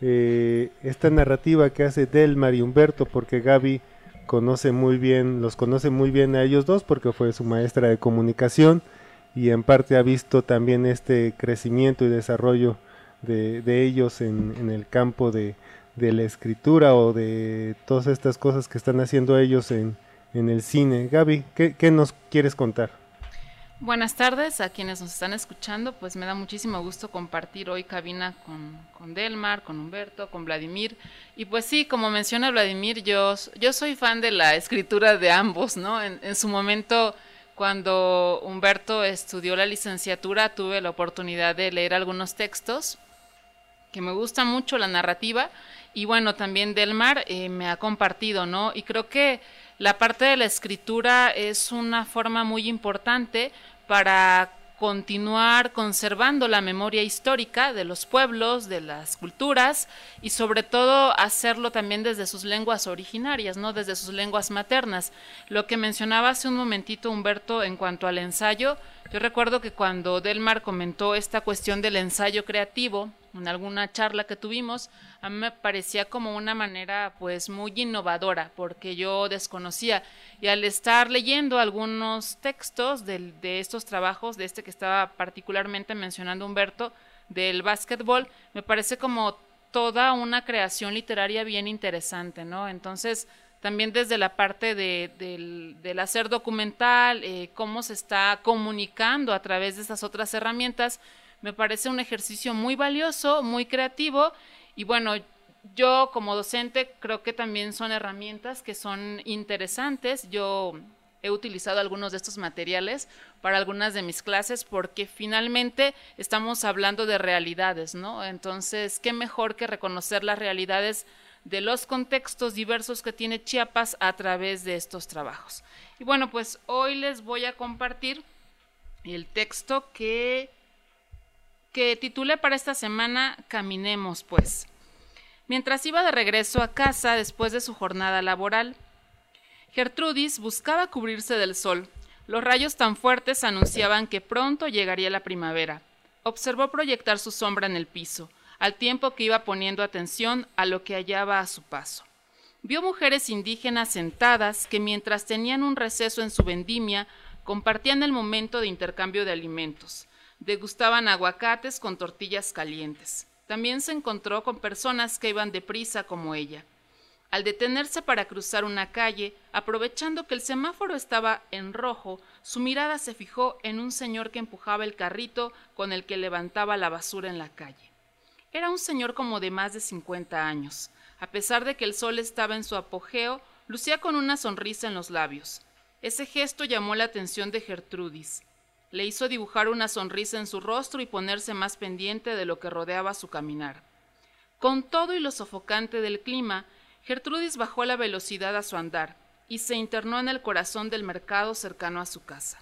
esta narrativa que hace Delmar y Humberto, porque Gaby los conoce muy bien a ellos dos porque fue su maestra de comunicación y en parte ha visto también este crecimiento y desarrollo de ellos en el campo de la escritura o de todas estas cosas que están haciendo ellos en el cine. Gaby, ¿qué nos quieres contar? Buenas tardes a quienes nos están escuchando, pues me da muchísimo gusto compartir hoy cabina con Delmar, con Humberto, con Vladimir, y pues sí, como menciona Vladimir, yo soy fan de la escritura de ambos, ¿no? En su momento, cuando Humberto estudió la licenciatura, tuve la oportunidad de leer algunos textos, que me gusta mucho la narrativa, y bueno, también Delmar me ha compartido, ¿no? Y creo que la parte de la escritura es una forma muy importante para continuar conservando la memoria histórica de los pueblos, de las culturas y sobre todo hacerlo también desde sus lenguas originarias, ¿no? Desde sus lenguas maternas. Lo que mencionaba hace un momentito Humberto en cuanto al ensayo, yo recuerdo que cuando Delmar comentó esta cuestión del ensayo creativo en alguna charla que tuvimos, a mí me parecía como una manera pues muy innovadora porque yo desconocía y al estar leyendo algunos textos de estos trabajos, de este que estaba particularmente mencionando Humberto, del básquetbol, me parece como toda una creación literaria bien interesante, ¿no? Entonces también desde la parte del hacer documental, cómo se está comunicando a través de estas otras herramientas, me parece un ejercicio muy valioso, muy creativo y bueno, yo como docente creo que también son herramientas que son interesantes. Yo he utilizado algunos de estos materiales para algunas de mis clases porque finalmente estamos hablando de realidades, ¿no? Entonces, qué mejor que reconocer las realidades de los contextos diversos que tiene Chiapas a través de estos trabajos. Y bueno, pues hoy les voy a compartir el texto que titulé para esta semana Caminemos, pues. Mientras iba de regreso a casa después de su jornada laboral, Gertrudis buscaba cubrirse del sol. Los rayos tan fuertes anunciaban que pronto llegaría la primavera. Observó proyectar su sombra en el piso. al tiempo que iba poniendo atención a lo que hallaba a su paso. Vio mujeres indígenas sentadas que mientras tenían un receso en su vendimia, compartían el momento de intercambio de alimentos. Degustaban aguacates con tortillas calientes. También se encontró con personas que iban deprisa como ella. Al detenerse para cruzar una calle, aprovechando que el semáforo estaba en rojo, su mirada se fijó en un señor que empujaba el carrito con el que levantaba la basura en la calle. Era un señor como de más de 50 años. A pesar de que el sol estaba en su apogeo, lucía con una sonrisa en los labios. Ese gesto llamó la atención de Gertrudis. Le hizo dibujar una sonrisa en su rostro y ponerse más pendiente de lo que rodeaba su caminar. Con todo y lo sofocante del clima, Gertrudis bajó la velocidad a su andar y se internó en el corazón del mercado cercano a su casa.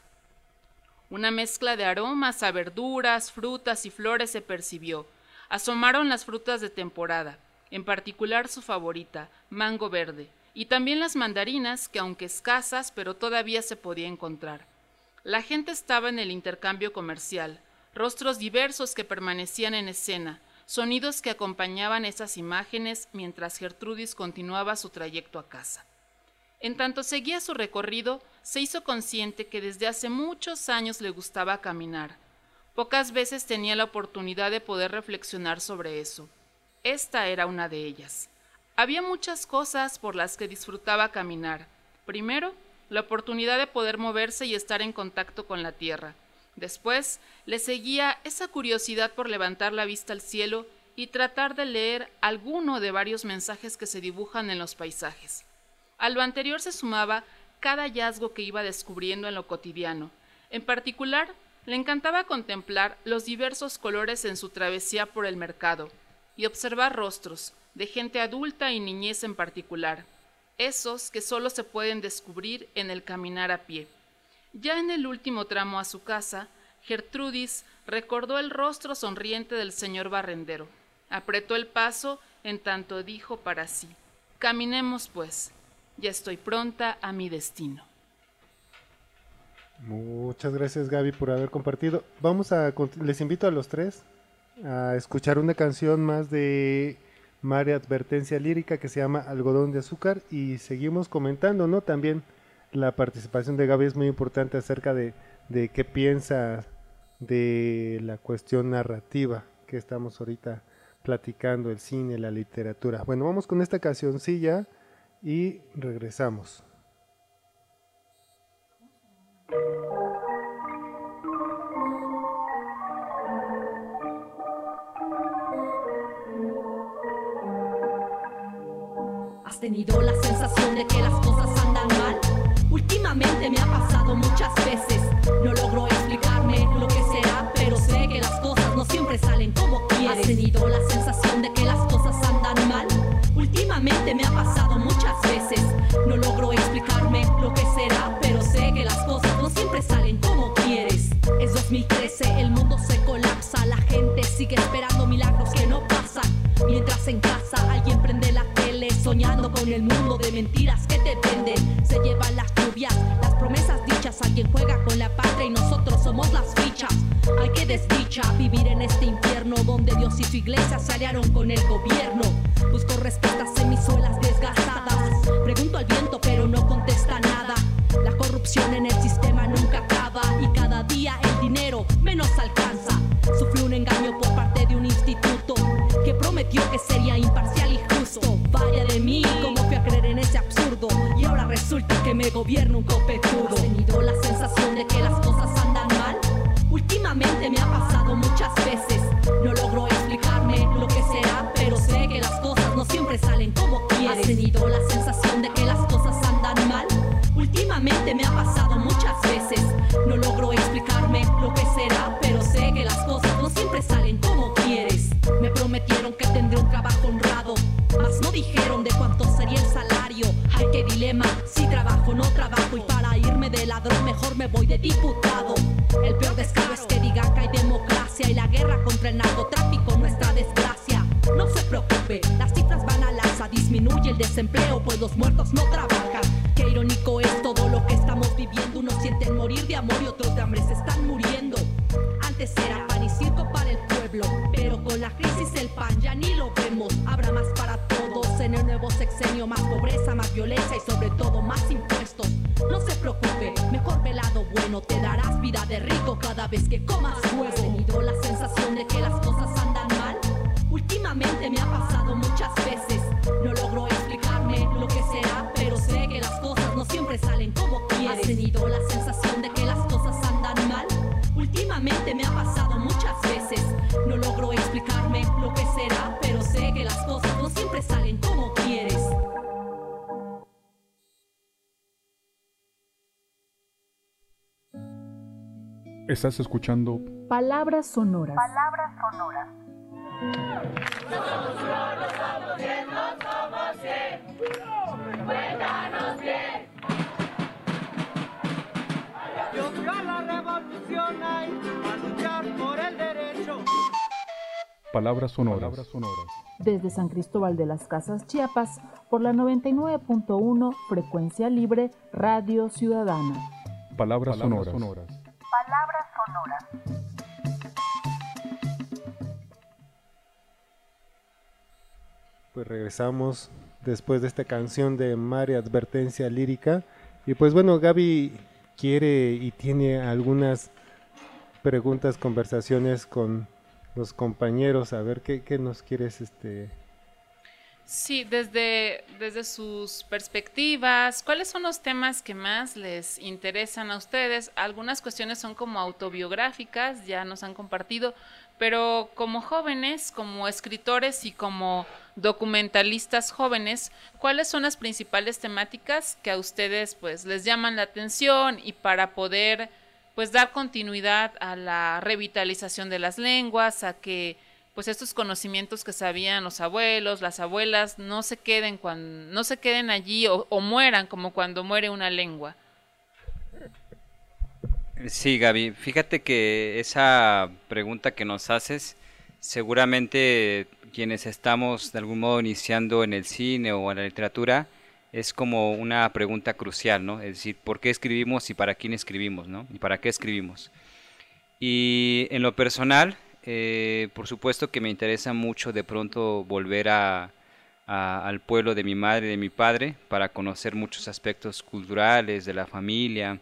Una mezcla de aromas a verduras, frutas y flores se percibió. Asomaron las frutas de temporada, en particular su favorita, mango verde, y también las mandarinas, que aunque escasas, pero todavía se podía encontrar. La gente estaba en el intercambio comercial, rostros diversos que permanecían en escena, sonidos que acompañaban esas imágenes mientras Gertrudis continuaba su trayecto a casa. En tanto seguía su recorrido, se hizo consciente que desde hace muchos años le gustaba caminar. Pocas veces tenía la oportunidad de poder reflexionar sobre eso. Esta era una de ellas. Había muchas cosas por las que disfrutaba caminar. Primero, la oportunidad de poder moverse y estar en contacto con la tierra. Después, le seguía esa curiosidad por levantar la vista al cielo y tratar de leer alguno de varios mensajes que se dibujan en los paisajes. A lo anterior se sumaba cada hallazgo que iba descubriendo en lo cotidiano. En particular, le encantaba contemplar los diversos colores en su travesía por el mercado y observar rostros, de gente adulta y niñez en particular, esos que solo se pueden descubrir en el caminar a pie. Ya en el último tramo a su casa, Gertrudis recordó el rostro sonriente del señor barrendero. Apretó el paso en tanto dijo para sí: «Caminemos pues, ya estoy pronta a mi destino». Muchas gracias, Gaby, por haber compartido. Les invito a los tres a escuchar una canción más de María Advertencia Lírica que se llama Algodón de Azúcar, y seguimos comentando, ¿no? También la participación de Gaby es muy importante acerca de qué piensa de la cuestión narrativa que estamos ahorita platicando, el cine, la literatura. Bueno, vamos con esta cancioncilla y regresamos. ¿Has tenido la sensación de que las cosas andan mal? Últimamente me ha pasado muchas veces. No logro explicarme lo que será, pero sé que las cosas no siempre salen como quieres. ¿Has tenido la sensación de que las cosas andan mal? Últimamente me ha pasado muchas veces. No logro explicarme lo que será, pero sé que las cosas no siempre salen como quieres. Es 2013, el mundo se colapsa, la gente sigue esperando milagros que no pasan. Mientras en casa alguien prende la tele, soñando con el mundo de mentiras que te venden. Se llevan las lluvias, las promesas dichas, alguien juega con la patria y nosotros somos las fichas. Ay, qué desdicha vivir en este infierno donde Dios y su iglesia se aliaron con el gobierno. Busco respuestas en mis suelas desgastadas, pregunto al viento pero no contesta nada. La corrupción en el sistema nunca acaba y cada día el dinero menos alcanza. Sufrí un engaño por parte de un instituto que prometió que sería imparcial y justo. Vaya de mí, cómo fui a creer en ese absurdo, y ahora resulta que me gobierna un copetudo. ¿Has tenido la sensación de que las cosas andan mal? Últimamente me ha pasado muchas veces. No logro explicarme lo que será, pero sé que las cosas no siempre salen como quieres. ¿Has tenido la sensación de que las cosas andan mal? Últimamente me ha pasado muchas veces. No logro explicarme lo que será, pero sé que las cosas no siempre salen como quieres. Me prometieron que tendré un trabajo honrado, mas no dijeron de cuánto sería el salario. Ay, qué dilema, si trabajo no trabajo, y para irme de ladrón mejor me voy de diputado. El peor descaro es que diga que hay democracia y la guerra contra el narcotráfico nuestra desgracia. No se preocupe, las cifras van al alza, disminuye el desempleo pues los muertos no trabajan. Qué irónico es todo lo que estamos viviendo, unos sienten morir de amor y otros de hambre se están muriendo. Antes era pan y circo para el pueblo, pero con Con la crisis el pan ya ni lo vemos. Habrá más para todos en el nuevo sexenio. Más pobreza, más violencia y sobre todo más impuestos. No se preocupe, mejor ve el lado bueno. Te darás vida de rico cada vez que comas huevo. ¿Has tenido la sensación de que las cosas andan mal? Últimamente me ha pasado muchas veces. No logro explicarme lo que será, pero sé que las cosas no siempre salen como quieres. ¿Has tenido la sensación de que las cosas andan mal? Últimamente me ha pasado muchas veces. No logro explicarme lo que será, pero sé que las cosas no siempre salen como quieres. Estás escuchando Palabras sonoras. Palabras sonoras. Somos uno, somos 10, no somos 100. Cuéntanos bien. Y ojalá la revolución hay a luchar por el derecho. Palabras sonoras. Desde San Cristóbal de las Casas, Chiapas, por la 99.1 Frecuencia Libre Radio Ciudadana. Palabras sonoras. Palabras sonoras. Pues regresamos después de esta canción de Mar y Advertencia Lírica. Y pues bueno, Gaby quiere y tiene algunas preguntas, conversaciones con los compañeros. A ver, ¿qué nos quieres Sí, desde sus perspectivas, ¿cuáles son los temas que más les interesan a ustedes? Algunas cuestiones son como autobiográficas, ya nos han compartido, pero como jóvenes, como escritores y como documentalistas jóvenes, ¿cuáles son las principales temáticas que a ustedes pues les llaman la atención y para poder pues dar continuidad a la revitalización de las lenguas, a que pues estos conocimientos que sabían los abuelos, las abuelas, no se queden allí o mueran como cuando muere una lengua? Sí, Gaby, fíjate que esa pregunta que nos haces, seguramente quienes estamos de algún modo iniciando en el cine o en la literatura, es como una pregunta crucial, ¿no? Es decir, ¿por qué escribimos y para quién escribimos, ¿no? ¿Y para qué escribimos? Y en lo personal, por supuesto que me interesa mucho de pronto volver al pueblo de mi madre y de mi padre para conocer muchos aspectos culturales de la familia,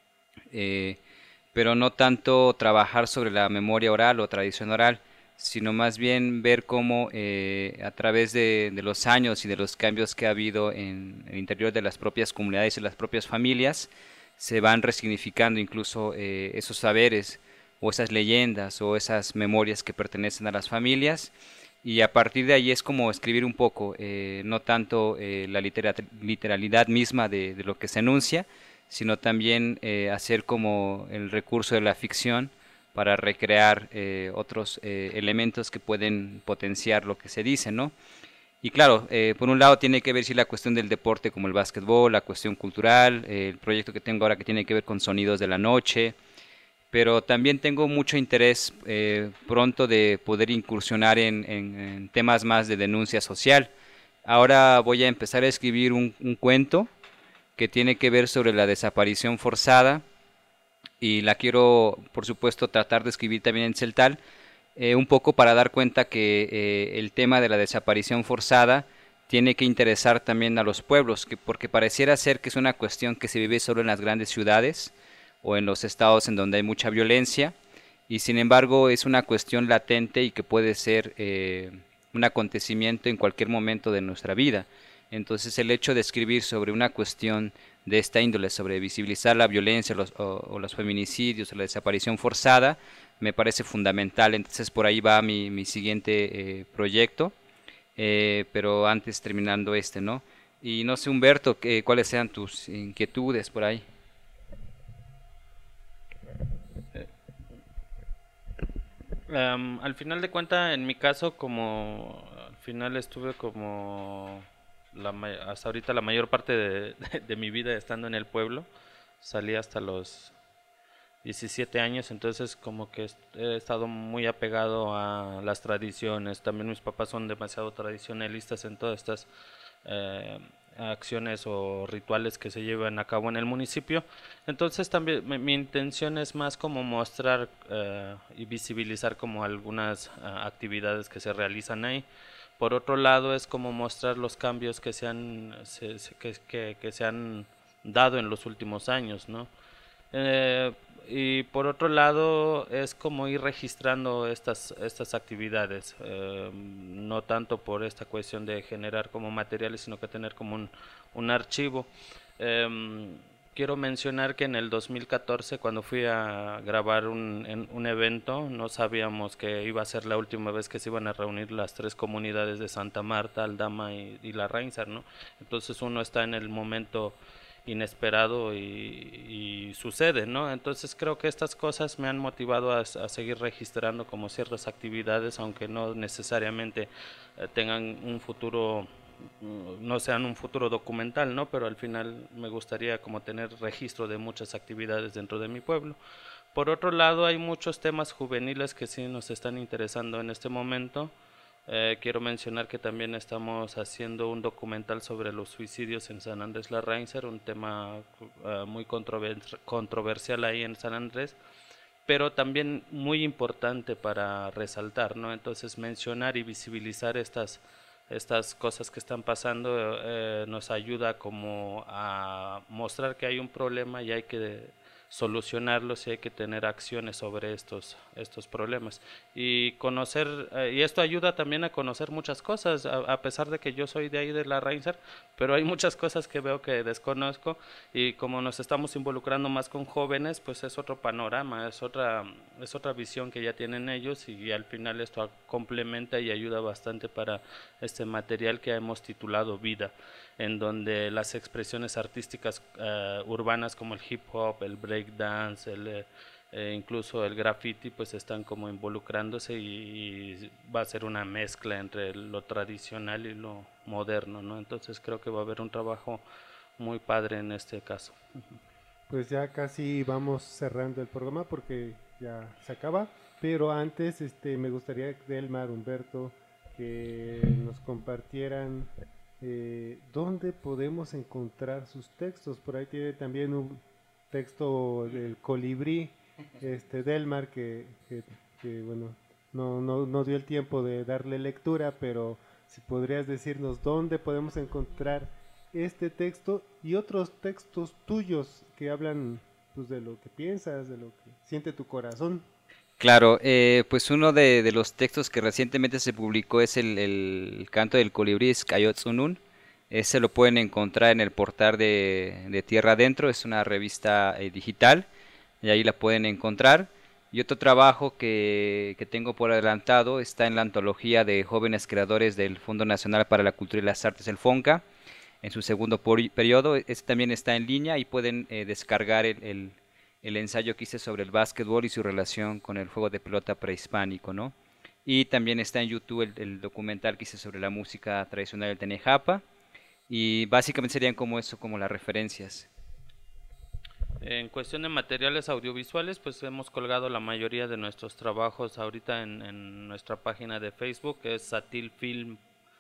pero no tanto trabajar sobre la memoria oral o tradición oral, sino más bien ver cómo a través de los años y de los cambios que ha habido en el interior de las propias comunidades y las propias familias, se van resignificando incluso esos saberes o esas leyendas o esas memorias que pertenecen a las familias, y a partir de ahí es como escribir un poco, no tanto la literalidad misma de lo que se enuncia, sino también hacer como el recurso de la ficción para recrear otros elementos que pueden potenciar lo que se dice, ¿no? Y claro, por un lado tiene que ver sí la cuestión del deporte como el básquetbol, la cuestión cultural, el proyecto que tengo ahora que tiene que ver con sonidos de la noche, pero también tengo mucho interés pronto de poder incursionar en temas más de denuncia social. Ahora voy a empezar a escribir un cuento que tiene que ver sobre la desaparición forzada, y la quiero, por supuesto, tratar de escribir también en celtal, un poco para dar cuenta que el tema de la desaparición forzada tiene que interesar también a los pueblos, porque pareciera ser que es una cuestión que se vive solo en las grandes ciudades o en los estados en donde hay mucha violencia, y sin embargo es una cuestión latente y que puede ser un acontecimiento en cualquier momento de nuestra vida. Entonces el hecho de escribir sobre una cuestión de esta índole, sobre visibilizar la violencia o los feminicidios o la desaparición forzada, me parece fundamental. Entonces por ahí va mi siguiente proyecto, pero antes terminando ¿no? Y no sé, Humberto, ¿cuáles sean tus inquietudes por ahí? Al final de cuentas, en mi caso, como al final estuve como hasta ahorita la mayor parte de mi vida estando en el pueblo, salí hasta los 17 años, entonces como que he estado muy apegado a las tradiciones. También mis papás son demasiado tradicionalistas en todas estas acciones o rituales que se llevan a cabo en el municipio. Entonces también mi intención es más como mostrar y visibilizar como algunas actividades que se realizan ahí. Por otro lado es como mostrar los cambios que se han dado en los últimos años, ¿no? Y por otro lado es como ir registrando estas actividades, no tanto por esta cuestión de generar como materiales, sino que tener como un archivo. Quiero mencionar que en el 2014, cuando fui a grabar un evento, no sabíamos que iba a ser la última vez que se iban a reunir las 3 comunidades de Santa Marta, Aldama y La Reinsar, ¿no? Entonces uno está en el momento inesperado y sucede, ¿no? Entonces creo que estas cosas me han motivado a seguir registrando como ciertas actividades, aunque no necesariamente tengan un futuro, no sean un futuro documental, ¿no? Pero al final me gustaría como tener registro de muchas actividades dentro de mi pueblo. Por otro lado, hay muchos temas juveniles que sí nos están interesando en este momento. Quiero mencionar que también estamos haciendo un documental sobre los suicidios en San Andrés La Reinsar, un tema muy controversial ahí en San Andrés, pero también muy importante para resaltar, ¿no? Entonces mencionar y visibilizar estas cosas que están pasando nos ayuda como a mostrar que hay un problema y hay que solucionarlos y hay que tener acciones sobre estos problemas y conocer, y esto ayuda también a conocer muchas cosas, a pesar de que yo soy de ahí de La Reinsar, pero hay muchas cosas que veo que desconozco, y como nos estamos involucrando más con jóvenes, pues es otro panorama, es otra visión que ya tienen ellos, y al final esto complementa y ayuda bastante para este material que hemos titulado Vida, en donde las expresiones artísticas urbanas como el hip hop, el break dance, incluso el graffiti, pues están como involucrándose y va a ser una mezcla entre lo tradicional y lo moderno, ¿no? Entonces creo que va a haber un trabajo muy padre en este caso. Pues ya casi vamos cerrando el programa porque ya se acaba, pero antes me gustaría, Delmar, Humberto, que nos compartieran dónde podemos encontrar sus textos. Por ahí tiene también un texto del colibrí, Delmar, que bueno, no dio el tiempo de darle lectura, pero si podrías decirnos dónde podemos encontrar este texto y otros textos tuyos que hablan pues de lo que piensas, de lo que siente tu corazón. Claro, pues uno de los textos que recientemente se publicó es el canto del colibrí, Skayotzunun. Ese lo pueden encontrar en el portal de Tierra Adentro, es una revista digital, y ahí la pueden encontrar. Y otro trabajo que tengo por adelantado está en la antología de jóvenes creadores del Fondo Nacional para la Cultura y las Artes, el FONCA, en su segundo periodo. Este también está en línea y pueden descargar el ensayo que hice sobre el básquetbol y su relación con el juego de pelota prehispánico, ¿no? Y también está en YouTube el documental que hice sobre la música tradicional del Tenejapa. Y básicamente serían como eso, como las referencias. En cuestión de materiales audiovisuales, pues hemos colgado la mayoría de nuestros trabajos ahorita en nuestra página de Facebook, que es Satil Film.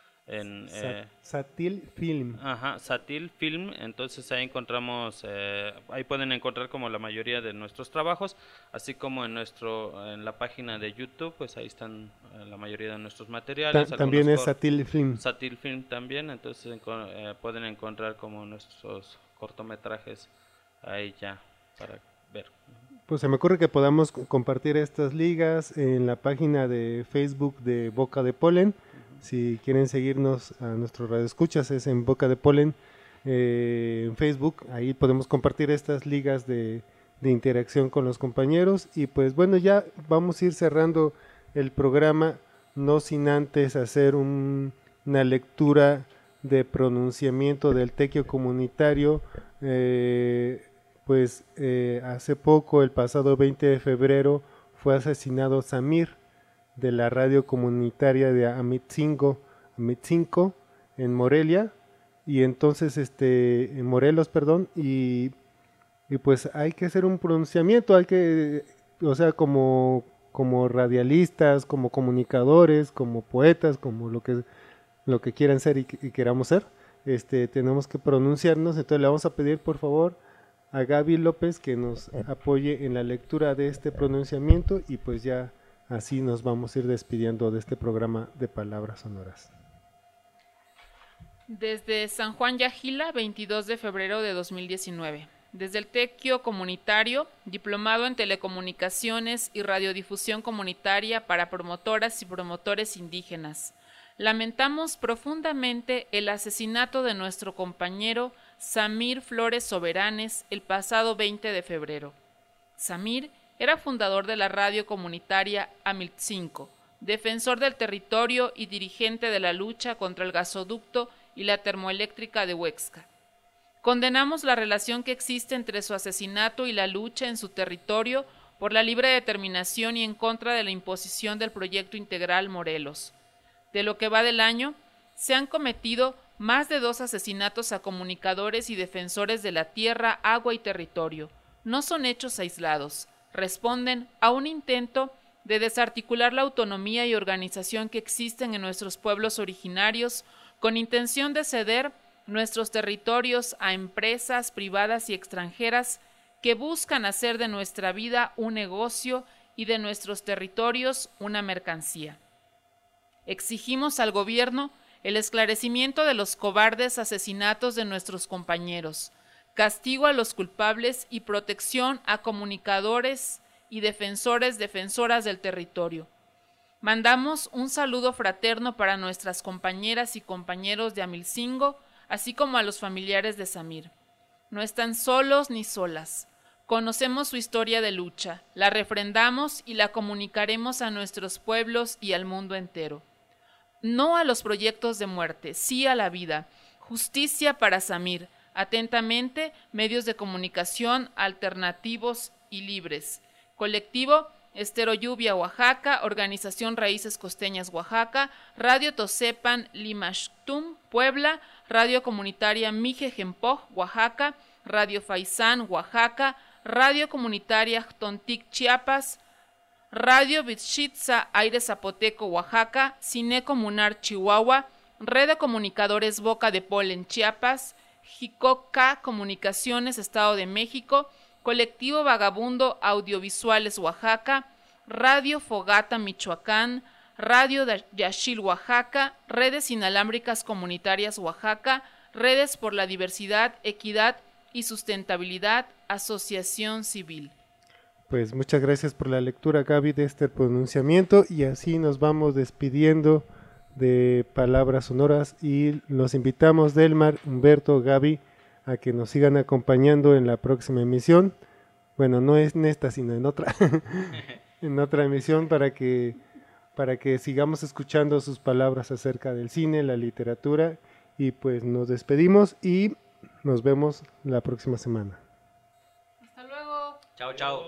Satil Film. Ajá, Satil Film. Entonces ahí encontramos, ahí pueden encontrar como la mayoría de nuestros trabajos, así como en la página de YouTube, pues ahí están la mayoría de nuestros materiales. También es Satil Film. Satil Film también, entonces pueden encontrar como nuestros cortometrajes ahí ya para ver. Pues se me ocurre que podamos compartir estas ligas en la página de Facebook de Boca de Polen. Si quieren seguirnos a nuestros radioescuchas, es en Boca de Polen en Facebook. Ahí podemos compartir estas ligas de interacción con los compañeros. Y pues bueno, ya vamos a ir cerrando el programa, no sin antes hacer una lectura de pronunciamiento del tequio comunitario. Hace poco, el pasado 20 de febrero, fue asesinado Samir, de la radio comunitaria de Amitzingo en Morelia, y entonces en Morelos, perdón, y pues hay que hacer un pronunciamiento, o sea, como radialistas, como comunicadores, como poetas, como lo que quieran ser y queramos ser, tenemos que pronunciarnos. Entonces le vamos a pedir por favor a Gaby López que nos apoye en la lectura de este pronunciamiento, y pues ya así nos vamos a ir despidiendo de este programa de Palabras Sonoras. Desde San Juan Yajila, 22 de febrero de 2019. Desde el Tequio Comunitario, diplomado en Telecomunicaciones y Radiodifusión Comunitaria para promotoras y promotores indígenas. Lamentamos profundamente el asesinato de nuestro compañero Samir Flores Soberanes el pasado 20 de febrero. Samir era fundador de la radio comunitaria Amilcingo, defensor del territorio y dirigente de la lucha contra el gasoducto y la termoeléctrica de Huexca. Condenamos la relación que existe entre su asesinato y la lucha en su territorio por la libre determinación y en contra de la imposición del proyecto integral Morelos. De lo que va del año, se han cometido más de 2 asesinatos a comunicadores y defensores de la tierra, agua y territorio. No son hechos aislados, responden a un intento de desarticular la autonomía y organización que existen en nuestros pueblos originarios con intención de ceder nuestros territorios a empresas privadas y extranjeras que buscan hacer de nuestra vida un negocio y de nuestros territorios una mercancía. Exigimos al gobierno el esclarecimiento de los cobardes asesinatos de nuestros compañeros, castigo a los culpables y protección a comunicadores y defensoras del territorio. Mandamos un saludo fraterno para nuestras compañeras y compañeros de Amilcingo, así como a los familiares de Samir. No están solos ni solas. Conocemos su historia de lucha, la refrendamos y la comunicaremos a nuestros pueblos y al mundo entero. No a los proyectos de muerte, sí a la vida. Justicia para Samir. Atentamente, medios de comunicación alternativos y libres. Colectivo Estero Lluvia, Oaxaca, Organización Raíces Costeñas, Oaxaca, Radio Tosepan, Limashtum, Puebla, Radio Comunitaria Mije-Jempoj, Oaxaca, Radio Faisán, Oaxaca, Radio Comunitaria Tontic, Chiapas, Radio Vichitza, Aire Zapoteco, Oaxaca, Cine Comunar, Chihuahua, Red de Comunicadores Boca de Polen, Chiapas, Jicoca Comunicaciones, Estado de México, Colectivo Vagabundo Audiovisuales, Oaxaca, Radio Fogata, Michoacán, Radio Yaxil, Oaxaca, Redes Inalámbricas Comunitarias, Oaxaca, Redes por la Diversidad, Equidad y Sustentabilidad, Asociación Civil. Pues muchas gracias por la lectura, Gaby, de este pronunciamiento, y así nos vamos despidiendo de Palabras Sonoras y los invitamos, Delmar, Humberto, Gaby, a que nos sigan acompañando en la próxima emisión. Bueno, no es en esta, sino en otra en otra emisión para que sigamos escuchando sus palabras acerca del cine, la literatura, y pues nos despedimos y nos vemos la próxima semana. Hasta luego. Chao, chao.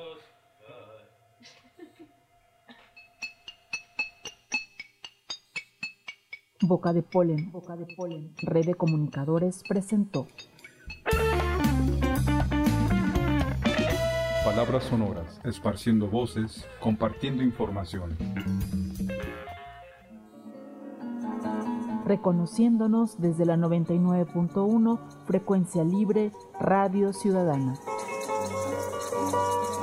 Boca de Polen, Red de Comunicadores presentó Palabras Sonoras, esparciendo voces, compartiendo información. Reconociéndonos desde la 99.1 Frecuencia Libre Radio Ciudadana.